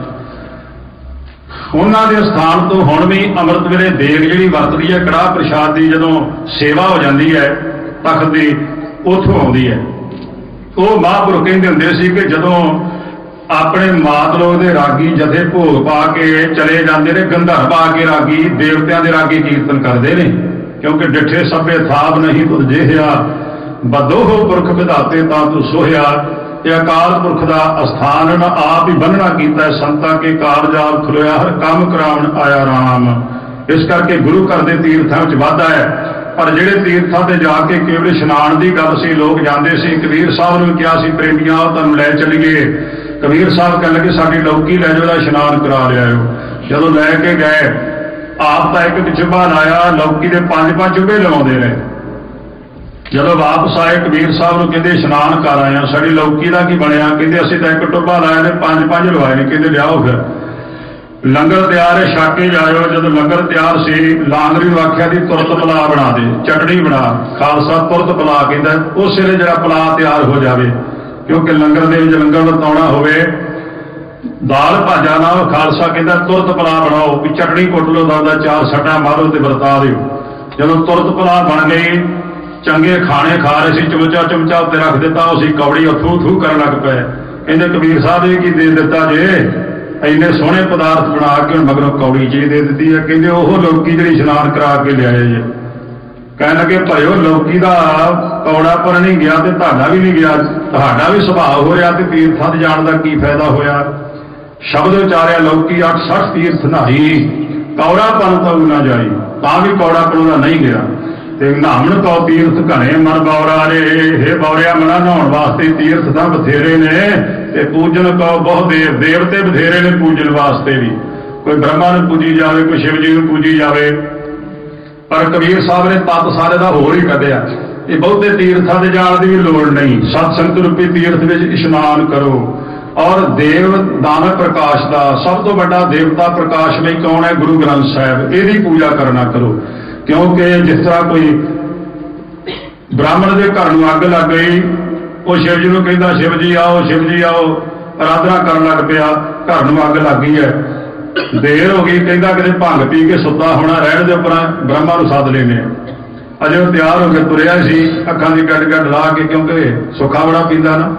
ਉਹਨਾਂ ਦੇ ਸਥਾਨ ਤੋਂ ਹੁਣ ਵੀ ਅੰਮ੍ਰਿਤ ਵੇਲੇ ਦੇਗ ਜਿਹੜੀ ਵਰਤਦੀ ਹੈ ਕੜਾਹ ਪ੍ਰਸ਼ਾਦ ਦੀ, ਜਦੋਂ ਸੇਵਾ ਹੋ ਜਾਂਦੀ ਹੈ ਤਖਤ ਦੀ, ਉੱਥੋਂ ਆਉਂਦੀ ਹੈ। ਉਹ ਮਹਾਂਪੁਰਖ ਕਹਿੰਦੇ ਹੁੰਦੇ ਸੀ ਕਿ ਜਦੋਂ ਆਪਣੇ ਮਾਤ ਲੋਕ ਦੇ ਰਾਗੀ ਜਥੇ ਭੋਗ ਪਾ ਕੇ ਚਲੇ ਜਾਂਦੇ ਨੇ, ਗੰਧਰਵ ਪਾ ਕੇ ਰਾਗੀ ਦੇਵਤਿਆਂ ਦੇ ਰਾਗੀ ਕੀਰਤਨ ਕਰਦੇ ਨੇ, ਕਿਉਂਕਿ ਡਿੱਠੇ ਸਭੇ ਥਾਪ ਨਹੀਂ ਤੁਧ ਜਿਹਾ, ਬਦੋਹ ਪੁਰਖ ਵਿਧਾਤੇ ਤਾਂ ਤੂੰ ਸੋਹਿਆ। ਇਹ ਅਕਾਲ ਪੁਰਖ ਦਾ ਅਸਥਾਨ ਆਪ ਹੀ ਬੰਨਣਾ ਕੀਤਾ, ਸੰਤਾਂ ਕੇ ਕਾਰਜਾਲ ਖੁੱਲਿਆ, ਹਰ ਕੰਮ ਕਰਾਉਣ ਆਇਆ ਰਾਮ। ਇਸ ਕਰਕੇ ਗੁਰੂ ਘਰ ਦੇ ਤੀਰਥਾਂ ਵਿੱਚ ਵਾਧਾ ਹੈ। ਪਰ ਜਿਹੜੇ ਤੀਰਥਾਂ ਤੇ ਜਾ ਕੇ ਕੇਵਲ ਇਸ਼ਨਾਨ ਦੀ ਗੱਲ ਸੀ, ਲੋਕ ਜਾਂਦੇ ਸੀ। ਕਬੀਰ ਸਾਹਿਬ ਨੂੰ ਕਿਹਾ ਸੀ ਪ੍ਰੇਮੀਆਂ ਤੁਹਾਨੂੰ ਲੈ ਚੱਲੀਏ, ਕਬੀਰ ਸਾਹਿਬ ਕਹਿਣ ਲੱਗੇ ਸਾਡੀ ਲੌਕੀ ਲੈ ਜਾਓ, ਇਸ਼ਨਾਨ ਕਰਾ ਲਿਆਓ। ਜਦੋਂ ਲੈ ਕੇ ਗਏ, ਆਪ ਤਾਂ ਇੱਕ ਚੁੱਭਾ ਲਾਇਆ, ਲੌਕੀ ਦੇ ਪੰਜ ਪੰਜ ਚੁੱਭੇ ਲਵਾਉਂਦੇ ਰਹੇ। ਜਦੋਂ ਵਾਪਸ ਆਏ ਕਬੀਰ ਸਾਹਿਬ ਨੂੰ ਕਹਿੰਦੇ ਇਸ਼ਨਾਨ ਕਰ ਆਏ ਆ, ਸਾਡੀ ਲੌਕੀ ਦਾ ਕੀ ਬਣਿਆ? ਕਹਿੰਦੇ ਅਸੀਂ ਤਾਂ ਇੱਕ ਟੁੱਭਾ ਲਾਇਆ ਨੇ, ਪੰਜ ਪੰਜ ਲਵਾਏ ਨੇ। ਕਹਿੰਦੇ ਲਿਆਓ ਫਿਰ ਲੰਗਰ ਤਿਆਰ ਹੈ, ਛਕ ਕੇ ਜਾਇਓ। ਜਦੋਂ ਲੰਗਰ ਤਿਆਰ ਸੀ, ਲਾਂਗਰੀ ਨੂੰ ਆਖਿਆ ਦੀ ਤੁਰਤ ਪਲਾ ਬਣਾ ਦੇ, ਚਟਣੀ ਬਣਾ। ਖਾਲਸਾ ਤੁਰਤ ਪਲਾ ਕਹਿੰਦਾ ਉਸ ਵੇਲੇ ਜਿਹੜਾ ਪਲਾ ਤਿਆਰ ਹੋ ਜਾਵੇ, ਕਿਉਂਕਿ ਲੰਗਰ ਦੇ ਵਿੱਚ ਲੰਗਰ ਵਰਤਾਉਣਾ ਹੋਵੇ, ਦਾਲ ਭਾਜਾ ਨਾ, ਖਾਲਸਾ ਕਹਿੰਦਾ ਤੁਰਤ ਪਲਾ ਬਣਾਓ, ਵੀ ਚਟਣੀ ਕੁੱਟ ਲਓ, ਦਾ ਚਾਰ ਸੱਟਾਂ ਮਾਰੋ ਤੇ ਵਰਤਾ ਦਿਓ। ਜਦੋਂ ਤੁਰਤ ਪਲਾ ਬਣ ਗਈ, ਚੰਗੇ ਖਾਣੇ ਖਾ ਰਹੇ ਸੀ, ਚਮਚਾ ਚਮਚਾ ਉੱਤੇ ਰੱਖ ਦਿੱਤਾ, ਉਸੇ ਕੌੜੀ ਥੂ ਥੂ ਕਰਨ ਲੱਗ ਪਏ। ਕਹਿੰਦੇ ਕਬੀਰ ਸਾਹਿਬ ਇਹ ਕੀ ਦੇ ਦਿੱਤਾ ਜੇ, ਇੰਨੇ ਸੋਹਣੇ ਪਦਾਰਥ ਬਣਾ ਕੇ ਮਗਰੋਂ ਕੌੜੀ ਚੀਜ਼ ਦੇ ਦਿੱਤੀ ਹੈ। ਕਹਿੰਦੇ ਉਹ ਲੌਕੀ ਜਿਹੜੀ ਇਸ਼ਨਾਨ ਕਰਾ ਕੇ ਲਿਆਏ ਜੇ। ਕਹਿਣ ਲੱਗੇ ਭਰਿਓ ਲੌਕੀ ਦਾ ਕੌੜਾ ਪਰ ਨਹੀਂ ਗਿਆ ਤੇ ਤੁਹਾਡਾ ਵੀ ਨਹੀਂ ਗਿਆ, ਤੁਹਾਡਾ ਵੀ ਸੁਭਾਅ ਹੋ ਰਿਹਾ ਤੇ ਤੀਰਥਾਂ ਤੇ ਜਾਣ ਦਾ ਕੀ ਫਾਇਦਾ ਹੋਇਆ? ਸ਼ਬਦ ਉਚਾਰਿਆ ਲੌਕੀ ਅੱਠ ਸੱਠ ਤੀਰਥ ਨਹਾਈ, ਕੌੜਾ ਪਨ ਤਾਂ ਨਾ ਜਾਈ, ਤਾਂ ਵੀ ਕੌੜਾ ਪਨ ਦਾ ਨਹੀਂ ਗਿਆ। ਤੇ ਨਹਾਉਣ ਕੋ ਤੀਰਥ ਘਣੇ ਮਨ ਬੌਰਾ ਰੇ, ਹੇ ਬੌਰਿਆ ਮਨਾ ਨਹਾਉਣ ਵਾਸਤੇ ਤੀਰਥ ਤਾਂ ਬਥੇਰੇ ਨੇ, ਤੇ ਪੂਜਨ ਕੋ ਬਹੁਤ ਦੇਵ ਦੇਵਤੇ ਬਥੇਰੇ ਨੇ ਪੂਜਨ ਵਾਸਤੇ ਵੀ। ਕੋਈ ਬ੍ਰਹਮਾ ਨੂੰ ਪੂਜੀ ਜਾਵੇ, ਕੋਈ ਸ਼ਿਵ ਜੀ ਨੂੰ ਪੂਜੀ ਜਾਵੇ, ਪਰ ਕਬੀਰ ਸਾਹਿਬ ਨੇ ਤੱਤ ਸਾਰੇ ਦਾ ਹੋਰ ਹੀ ਕੱਢਿਆ। ਇਹ ਬਹੁਤੇ ਤੀਰਥਾਂ ਤੇ ਜਾਣ ਦੀ ਵੀ ਲੋੜ ਨਹੀਂ, ਸਤ ਸੰਗਤ ਰੂਪੀ ਤੀਰਥ ਵਿੱਚ ਇਸ਼ਨਾਨ ਕਰੋ। ਔਰ ਦੇਵ ਦਾਨਵ ਪ੍ਰਕਾਸ਼ ਦਾ ਸਭ ਤੋਂ ਵੱਡਾ ਦੇਵਤਾ ਪ੍ਰਕਾਸ਼ ਲਈ ਕੌਣ ਹੈ? ਗੁਰੂ ਗ੍ਰੰਥ ਸਾਹਿਬ। ਇਹਦੀ ਪੂਜਾ ਕਰਨਾ ਕਰੋ, ਕਿਉਂਕਿ ਜਿਸ ਤਰ੍ਹਾਂ ਕੋਈ ਬ੍ਰਾਹਮਣ ਦੇ ਘਰ ਨੂੰ ਅੱਗ ਲੱਗ ਗਈ, ਉਹ ਸ਼ਿਵ ਜੀ ਨੂੰ ਕਹਿੰਦਾ ਸ਼ਿਵ ਜੀ ਆਓ, ਸ਼ਿਵ ਜੀ ਆਓ, ਆਰਾਧਨਾ ਕਰਨ ਲੱਗ ਪਿਆ, ਘਰ ਨੂੰ ਅੱਗ ਲੱਗ ਗਈ ਹੈ, ਦੇਰ ਹੋ ਗਈ, ਕਹਿੰਦਾ ਕਿਤੇ ਭੰਗ ਪੀ ਕੇ ਸੁੱਤਾ ਹੋਣਾ, ਰਹਿਣ ਦੇ ਉੱਪਰ ਬ੍ਰਹਮਾ ਨੂੰ ਸੱਦ ਲੈਂਦੇ ਆ। ਅਜੇ ਉਹ ਤਿਆਰ ਹੋ ਕੇ ਤੁਰਿਆ ਸੀ, ਅੱਖਾਂ ਦੀ ਗੱਡ ਗੱਡ ਲਾ ਕੇ, ਕਿਉਂਕਿ ਸੁੱਖਾ ਬੜਾ ਪੀਂਦਾ ਨਾ,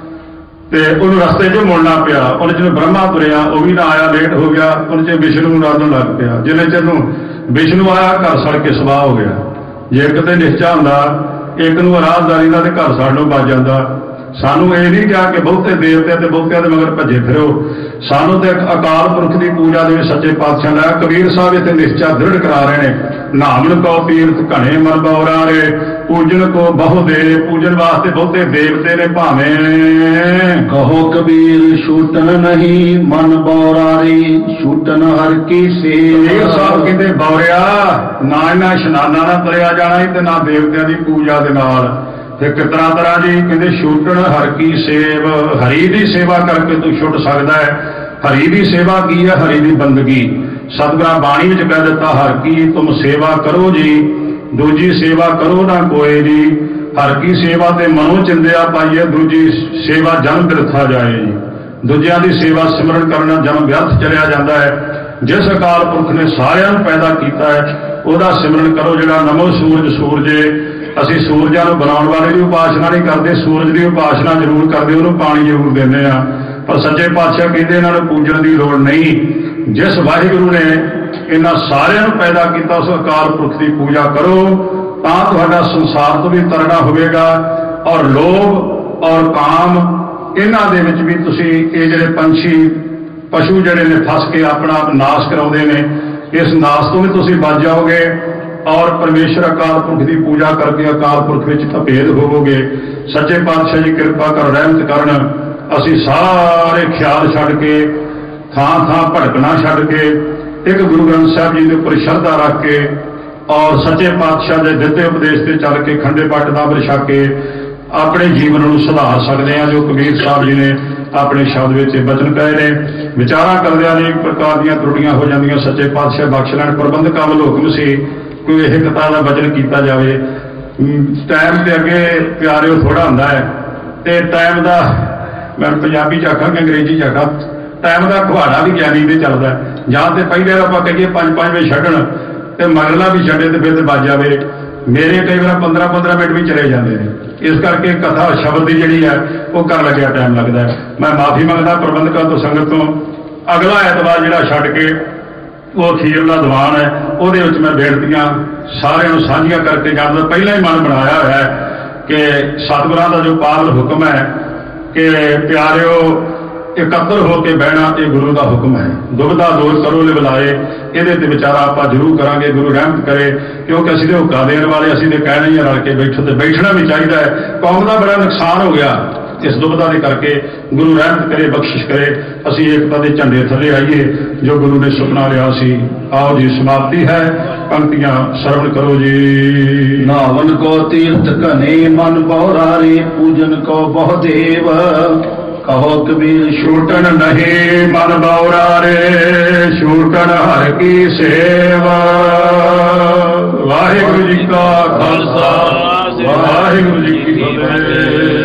ਤੇ ਉਹਨੂੰ ਰਸਤੇ 'ਚ ਮੁੜਨਾ ਪਿਆ। ਉਹਨੇ ਜਦੋਂ ਬ੍ਰਹਮਾ ਤੁਰਿਆ, ਉਹ ਵੀ ਨਾ ਆਇਆ, ਲੇਟ ਹੋ ਗਿਆ। ਉਹਨੇ 'ਚ ਵਿਸ਼ਨੂੰ ਨੂੰ ਰਾਧਨ ਲੱਗ ਪਿਆ। ਜਿੰਨੇ ਚਿਰ ਨੂੰ ਵਿਸ਼ਨੂੰ ਆਇਆ, ਘਰ ਸੜ ਕੇ ਸਵਾਹ ਹੋ ਗਿਆ। ਜੇ ਕਿਤੇ ਨਿਸ਼ਚਾ ਹੁੰਦਾ ਇੱਕ ਨੂੰ ਆਰਾਧਦਾਰੀ ਦਾ ਤੇ ਘਰ ਸੜ ਨੂੰ ਵੱਜ ਜਾਂਦਾ। ਸਾਨੂੰ ਇਹ ਨਹੀਂ ਕਿਹਾ ਕਿ ਬਹੁਤੇ ਦੇਵਤੇ ਤੇ ਬਹੁਤਿਆਂ ਦੇ ਮਗਰ ਭੱਜੇ ਫਿਰੋ, ਸਾਨੂੰ ਤੇ ਅਕਾਲ ਪੁਰਖ ਦੀ ਪੂਜਾ ਦੇ ਵਿੱਚ ਸੱਚੇ ਪਾਤਸ਼ਾਹ ਨੇ ਕਬੀਰ ਸਾਹਿਬ ਇੱਥੇ ਨਿਸ਼ਚਾ ਦ੍ਰਿੜ ਕਰਾ ਰਹੇ ਨੇ। ਨਾਮਨ ਕੋ ਤੀਰਥ ਘਣੇ ਮਨ ਬੌਰਾ ਰੇ, ਪੂਜਨ ਕੋ ਬਹੁ ਦੇ, ਪੂਜਨ ਵਾਸਤੇ ਬਹੁਤੇ ਦੇਵਤੇ ਨੇ ਭਾਵੇਂ। ਕਹੋ ਕਬੀਰ ਛੂਟਨ ਨਹੀਂ ਮਨ ਬੌਰਾ ਰੇ, ਛੂਟਨ ਹਰ ਕੀ ਸੇ। ਕਬੀਰ ਸਾਹਿਬ ਕਹਿੰਦੇ ਬੌਰਿਆ ਨਾ ਇਹਨਾਂ ਇਸ਼ਨਾਨਾਂ ਨਾਲ ਤਰਿਆ ਜਾਣਾ ਤੇ ਨਾ ਦੇਵਤਿਆਂ ਦੀ ਪੂਜਾ ਦੇ ਨਾਲ। ਤੇ ਕਿਤਨਾ ਤਰ੍ਹਾਂ ਜੀ ਕਹਿੰਦੇ ਛੂਟਣ ਹਰ ਕੀ ਸੇਵ, ਹਰੀ ਦੀ ਸੇਵਾ ਕਰਕੇ ਤੂੰ ਛੁੱਟ ਸਕਦਾ ਹੈ। ਹਰੀ ਦੀ ਸੇਵਾ ਕੀ ਹੈ? ਹਰੀ ਦੀ ਬੰਦਗੀ। ਸਤਿਗੁਰਾਂ ਬਾਣੀ ਵਿੱਚ ਕਹਿ ਦਿੱਤਾ ਹਰ ਕੀ ਤੁਮ ਸੇਵਾ ਕਰੋ ਜੀ, ਦੂਜੀ ਸੇਵਾ ਕਰੋ ਨਾ ਕੋਏ ਜੀ। ਹਰ ਕੀ ਸੇਵਾ ਤੇ ਮਨੋਂ ਚਿੰਦਿਆ ਪਾਈਏ, ਦੂਜੀ ਸੇਵਾ ਜਨਮ ਬਿਰਥਾ ਜਾਏ ਜੀ। ਦੂਜਿਆਂ ਦੀ ਸੇਵਾ ਸਿਮਰਨ ਕਰਨਾ ਜਨਮ ਵਿਅਰਥ ਚਲਿਆ ਜਾਂਦਾ ਹੈ। ਜਿਸ ਅਕਾਲ ਪੁਰਖ ਨੇ ਸਾਰਿਆਂ ਨੂੰ ਪੈਦਾ ਕੀਤਾ ਹੈ ਉਹਦਾ ਸਿਮਰਨ ਕਰੋ। ਜਿਹੜਾ ਨਮੋ ਸੂਰਜ ਸੂਰਜੇ, ਅਸੀਂ ਸੂਰਜਾਂ ਨੂੰ ਬਣਾਉਣ ਵਾਲੇ ਦੀ ਉਪਾਸਨਾ ਨਹੀਂ ਕਰਦੇ, ਸੂਰਜ ਦੀ ਉਪਾਸਨਾ ਜ਼ਰੂਰ ਕਰਦੇ, ਉਹਨੂੰ ਪਾਣੀ ਜ਼ਰੂਰ ਦਿੰਦੇ ਆ। ਪਰ ਸੱਚੇ ਪਾਤਸ਼ਾਹ ਕਹਿੰਦੇ ਇਹਨਾਂ ਨੂੰ ਪੂਜਣ ਦੀ ਲੋੜ ਨਹੀਂ। ਜਿਸ ਵਾਹਿਗੁਰੂ ਨੇ ਇਹਨਾਂ ਸਾਰਿਆਂ ਨੂੰ ਪੈਦਾ ਕੀਤਾ ਉਸ ਅਕਾਲ ਪੁਰਖ ਦੀ ਪੂਜਾ ਕਰੋ, ਤਾਂ ਤੁਹਾਡਾ ਸੰਸਾਰ ਤੋਂ ਵੀ ਤਰਨਾ ਹੋਵੇਗਾ। ਔਰ ਲੋਭ ਔਰ ਕਾਮ ਇਹਨਾਂ ਦੇ ਵਿੱਚ ਵੀ ਤੁਸੀਂ ਇਹ ਜਿਹੜੇ ਪੰਛੀ ਪਸ਼ੂ ਜਿਹੜੇ ਨੇ ਫਸ ਕੇ ਆਪਣਾ ਆਪ ਨਾਸ਼ ਕਰਾਉਂਦੇ ਨੇ, ਇਸ ਨਾਸ਼ ਤੋਂ ਵੀ ਤੁਸੀਂ ਬਚ ਜਾਓਗੇ। ਔਰ ਪਰਮੇਸ਼ਰ ਅਕਾਲ ਪੁਰਖ ਦੀ ਪੂਜਾ ਕਰਕੇ ਅਕਾਲ ਪੁਰਖ ਵਿੱਚ ਅਭੇਦ ਹੋਵੋਗੇ। ਸੱਚੇ ਪਾਤਸ਼ਾਹ ਜੀ ਕਿਰਪਾ ਕਰ, ਰਹਿਮਤ ਕਰਨ। ਅਸੀਂ ਸਾਰੇ ਖਿਆਲ ਛੱਡ ਕੇ, ਥਾਂ ਥਾਂ ਭਟਕਣਾ ਛੱਡ ਕੇ, ਇੱਕ ਗੁਰੂ ਗ੍ਰੰਥ ਸਾਹਿਬ ਜੀ ਦੇ ਉੱਪਰ ਸ਼ਰਧਾ ਰੱਖ ਕੇ ਔਰ ਸੱਚੇ ਪਾਤਸ਼ਾਹ ਦੇ ਦਿੱਤੇ ਉਪਦੇਸ਼ ਤੇ ਚੱਲ ਕੇ ਖੰਡੇ ਪਾਠ ਦਾ ਅੰਮ੍ਰਿਤ ਛਕ ਕੇ ਆਪਣੇ ਜੀਵਨ ਨੂੰ ਸੁਧਾਰ ਸਕਦੇ ਹਾਂ, ਜੋ ਕਬੀਰ ਸਾਹਿਬ ਜੀ ਨੇ ਆਪਣੇ ਸ਼ਬਦ ਵਿੱਚ ਬਚਨ ਕਹੇ ਨੇ। ਵਿਚਾਰਾਂ ਕਰਦਿਆਂ ਅਨੇਕ ਪ੍ਰਕਾਰ ਦੀਆਂ ਤਰੁੱਟੀਆਂ ਹੋ ਜਾਂਦੀਆਂ, ਸੱਚੇ ਪਾਤਸ਼ਾਹ ਬਖਸ਼ ਲੈਣ। ਪ੍ਰਬੰਧਕਾਂ ਵੱਲੋਂ ਹੁਕਮ ਸੀ ਕੋਈ ਇਹ ਕਥਾ ਦਾ ਵਚਨ ਕੀਤਾ ਜਾਵੇ। ਟਾਈਮ ਤੇ ਅੱਗੇ ਪਿਆਰਿਓ ਥੋੜਾ ਹੁੰਦਾ ਹੈ, ਤੇ ਟਾਈਮ ਦਾ ਮੈਂ ਪੰਜਾਬੀ ਚ ਆਖਾਂ ਕਿ ਅੰਗਰੇਜ਼ੀ ਚ ਆਖਾਂ, ਟਾਈਮ ਦਾ ਘੁਆੜਾ ਵੀ ਗਿਆਨੀ ਤੇ ਚੱਲਦਾ। ਜਾਂ ਤੇ ਪਹਿਲੇ ਆਪਾਂ ਕਹੀਏ ਪੰਜ ਪੰਜ ਵਜੇ ਛੱਡਣ ਤੇ ਮਗਰਲਾ ਵੀ ਛੱਡੇ ਤੇ ਫਿਰ ਤੇ ਵੱਜ ਜਾਵੇ। ਮੇਰੇ ਕਈ ਵਾਰ ਪੰਦਰਾਂ ਪੰਦਰਾਂ ਮਿੰਟ ਵੀ ਚਲੇ ਜਾਂਦੇ ਨੇ। ਇਸ ਕਰਕੇ ਕਥਾ ਸ਼ਬਦ ਦੀ ਜਿਹੜੀ ਹੈ ਉਹ ਕਰਨ ਲੱਗਿਆ ਟਾਈਮ ਲੱਗਦਾ ਹੈ। ਮੈਂ ਮਾਫੀ ਮੰਗਦਾ ਪ੍ਰਬੰਧਕਾਂ ਤੋਂ, ਸੰਗਤ ਤੋਂ। ਅਗਲਾ ਐਤਵਾਰ ਜਿਹੜਾ ਛੱਡ ਕੇ ਉਹ ਅਖੀਰਲਾ ਦੀਵਾਨ ਹੈ, ਉਹਦੇ ਵਿੱਚ ਮੈਂ ਬੇਨਤੀਆਂ ਸਾਰਿਆਂ ਨੂੰ ਸਾਂਝੀਆਂ ਕਰਕੇ ਜਾਂਦਾ। ਪਹਿਲਾਂ ਹੀ ਮਨ ਬਣਾਇਆ ਹੋਇਆ ਹੈ ਕਿ ਸਤਿਗੁਰਾਂ ਦਾ ਜੋ ਪਾਵਨ ਹੁਕਮ ਹੈ ਕਿ ਪਿਆਰਿਓ ਇਕੱਤਰ ਹੋ ਕੇ ਬਹਿਣਾ, ਇਹ ਗੁਰੂ ਦਾ ਹੁਕਮ ਹੈ। ਦੁਬਿਧਾ ਦੂਰ ਕਰੋ ਲਿਵਲਾਏ, ਇਹਦੇ ਤੇ ਵਿਚਾਰਾ ਆਪਾਂ ਜ਼ਰੂਰ ਕਰਾਂਗੇ। ਗੁਰੂ ਰਹਿਮਤ ਕਰੇ, ਕਿਉਂਕਿ ਅਸੀਂ ਤੇ ਹੁਕਾ ਦੇਣ ਵਾਲੇ, ਅਸੀਂ ਤੇ ਕਹਿਣਾ ਹੀ ਰਲ ਕੇ ਬੈਠੋ, ਤੇ ਬੈਠਣਾ ਵੀ ਚਾਹੀਦਾ ਹੈ। ਕੌਮ ਦਾ ਬੜਾ ਨੁਕਸਾਨ ਹੋ ਗਿਆ ਇਸ ਦੁਬਿਧਾ ਦੇ ਕਰਕੇ। ਗੁਰੂ ਰਹਿਮਤ ਕਰੇ, ਬਖਸ਼ਿਸ਼ ਕਰੇ, ਅਸੀਂ ਏਕਤਾ ਦੇ ਝੰਡੇ ਥੱਲੇ ਆਈਏ ਜੋ ਗੁਰੂ ਨੇ ਸੁਪਨਾ ਲਿਆ ਸੀ। ਆਓ ਜੀ, ਸਮਾਪਤੀ ਹੈ, ਪੰਕਤੀਆਂ ਸਰਵਣ ਕਰੋ ਜੀ। ਨਾਵਨ ਕੋ ਤੀਰਥ ਘਨੇ ਮਨ ਬਹੁਰਾਰੇ, ਪੂਜਨ ਕੋ ਬਹੁ ਦੇਵ। ਕਹੋ ਕਬੀਰ ਛੂਟਣ ਨਹੀਂ ਮਨ ਬਉਰਾਰੇ, ਛੂਟਣ ਹਰ ਕੀ ਸੇਵਾ। ਵਾਹਿਗੁਰੂ ਜੀ ਕਾ ਖਾਲਸਾ, ਵਾਹਿਗੁਰੂ ਜੀ ਕੀ ਫਤਿਹ।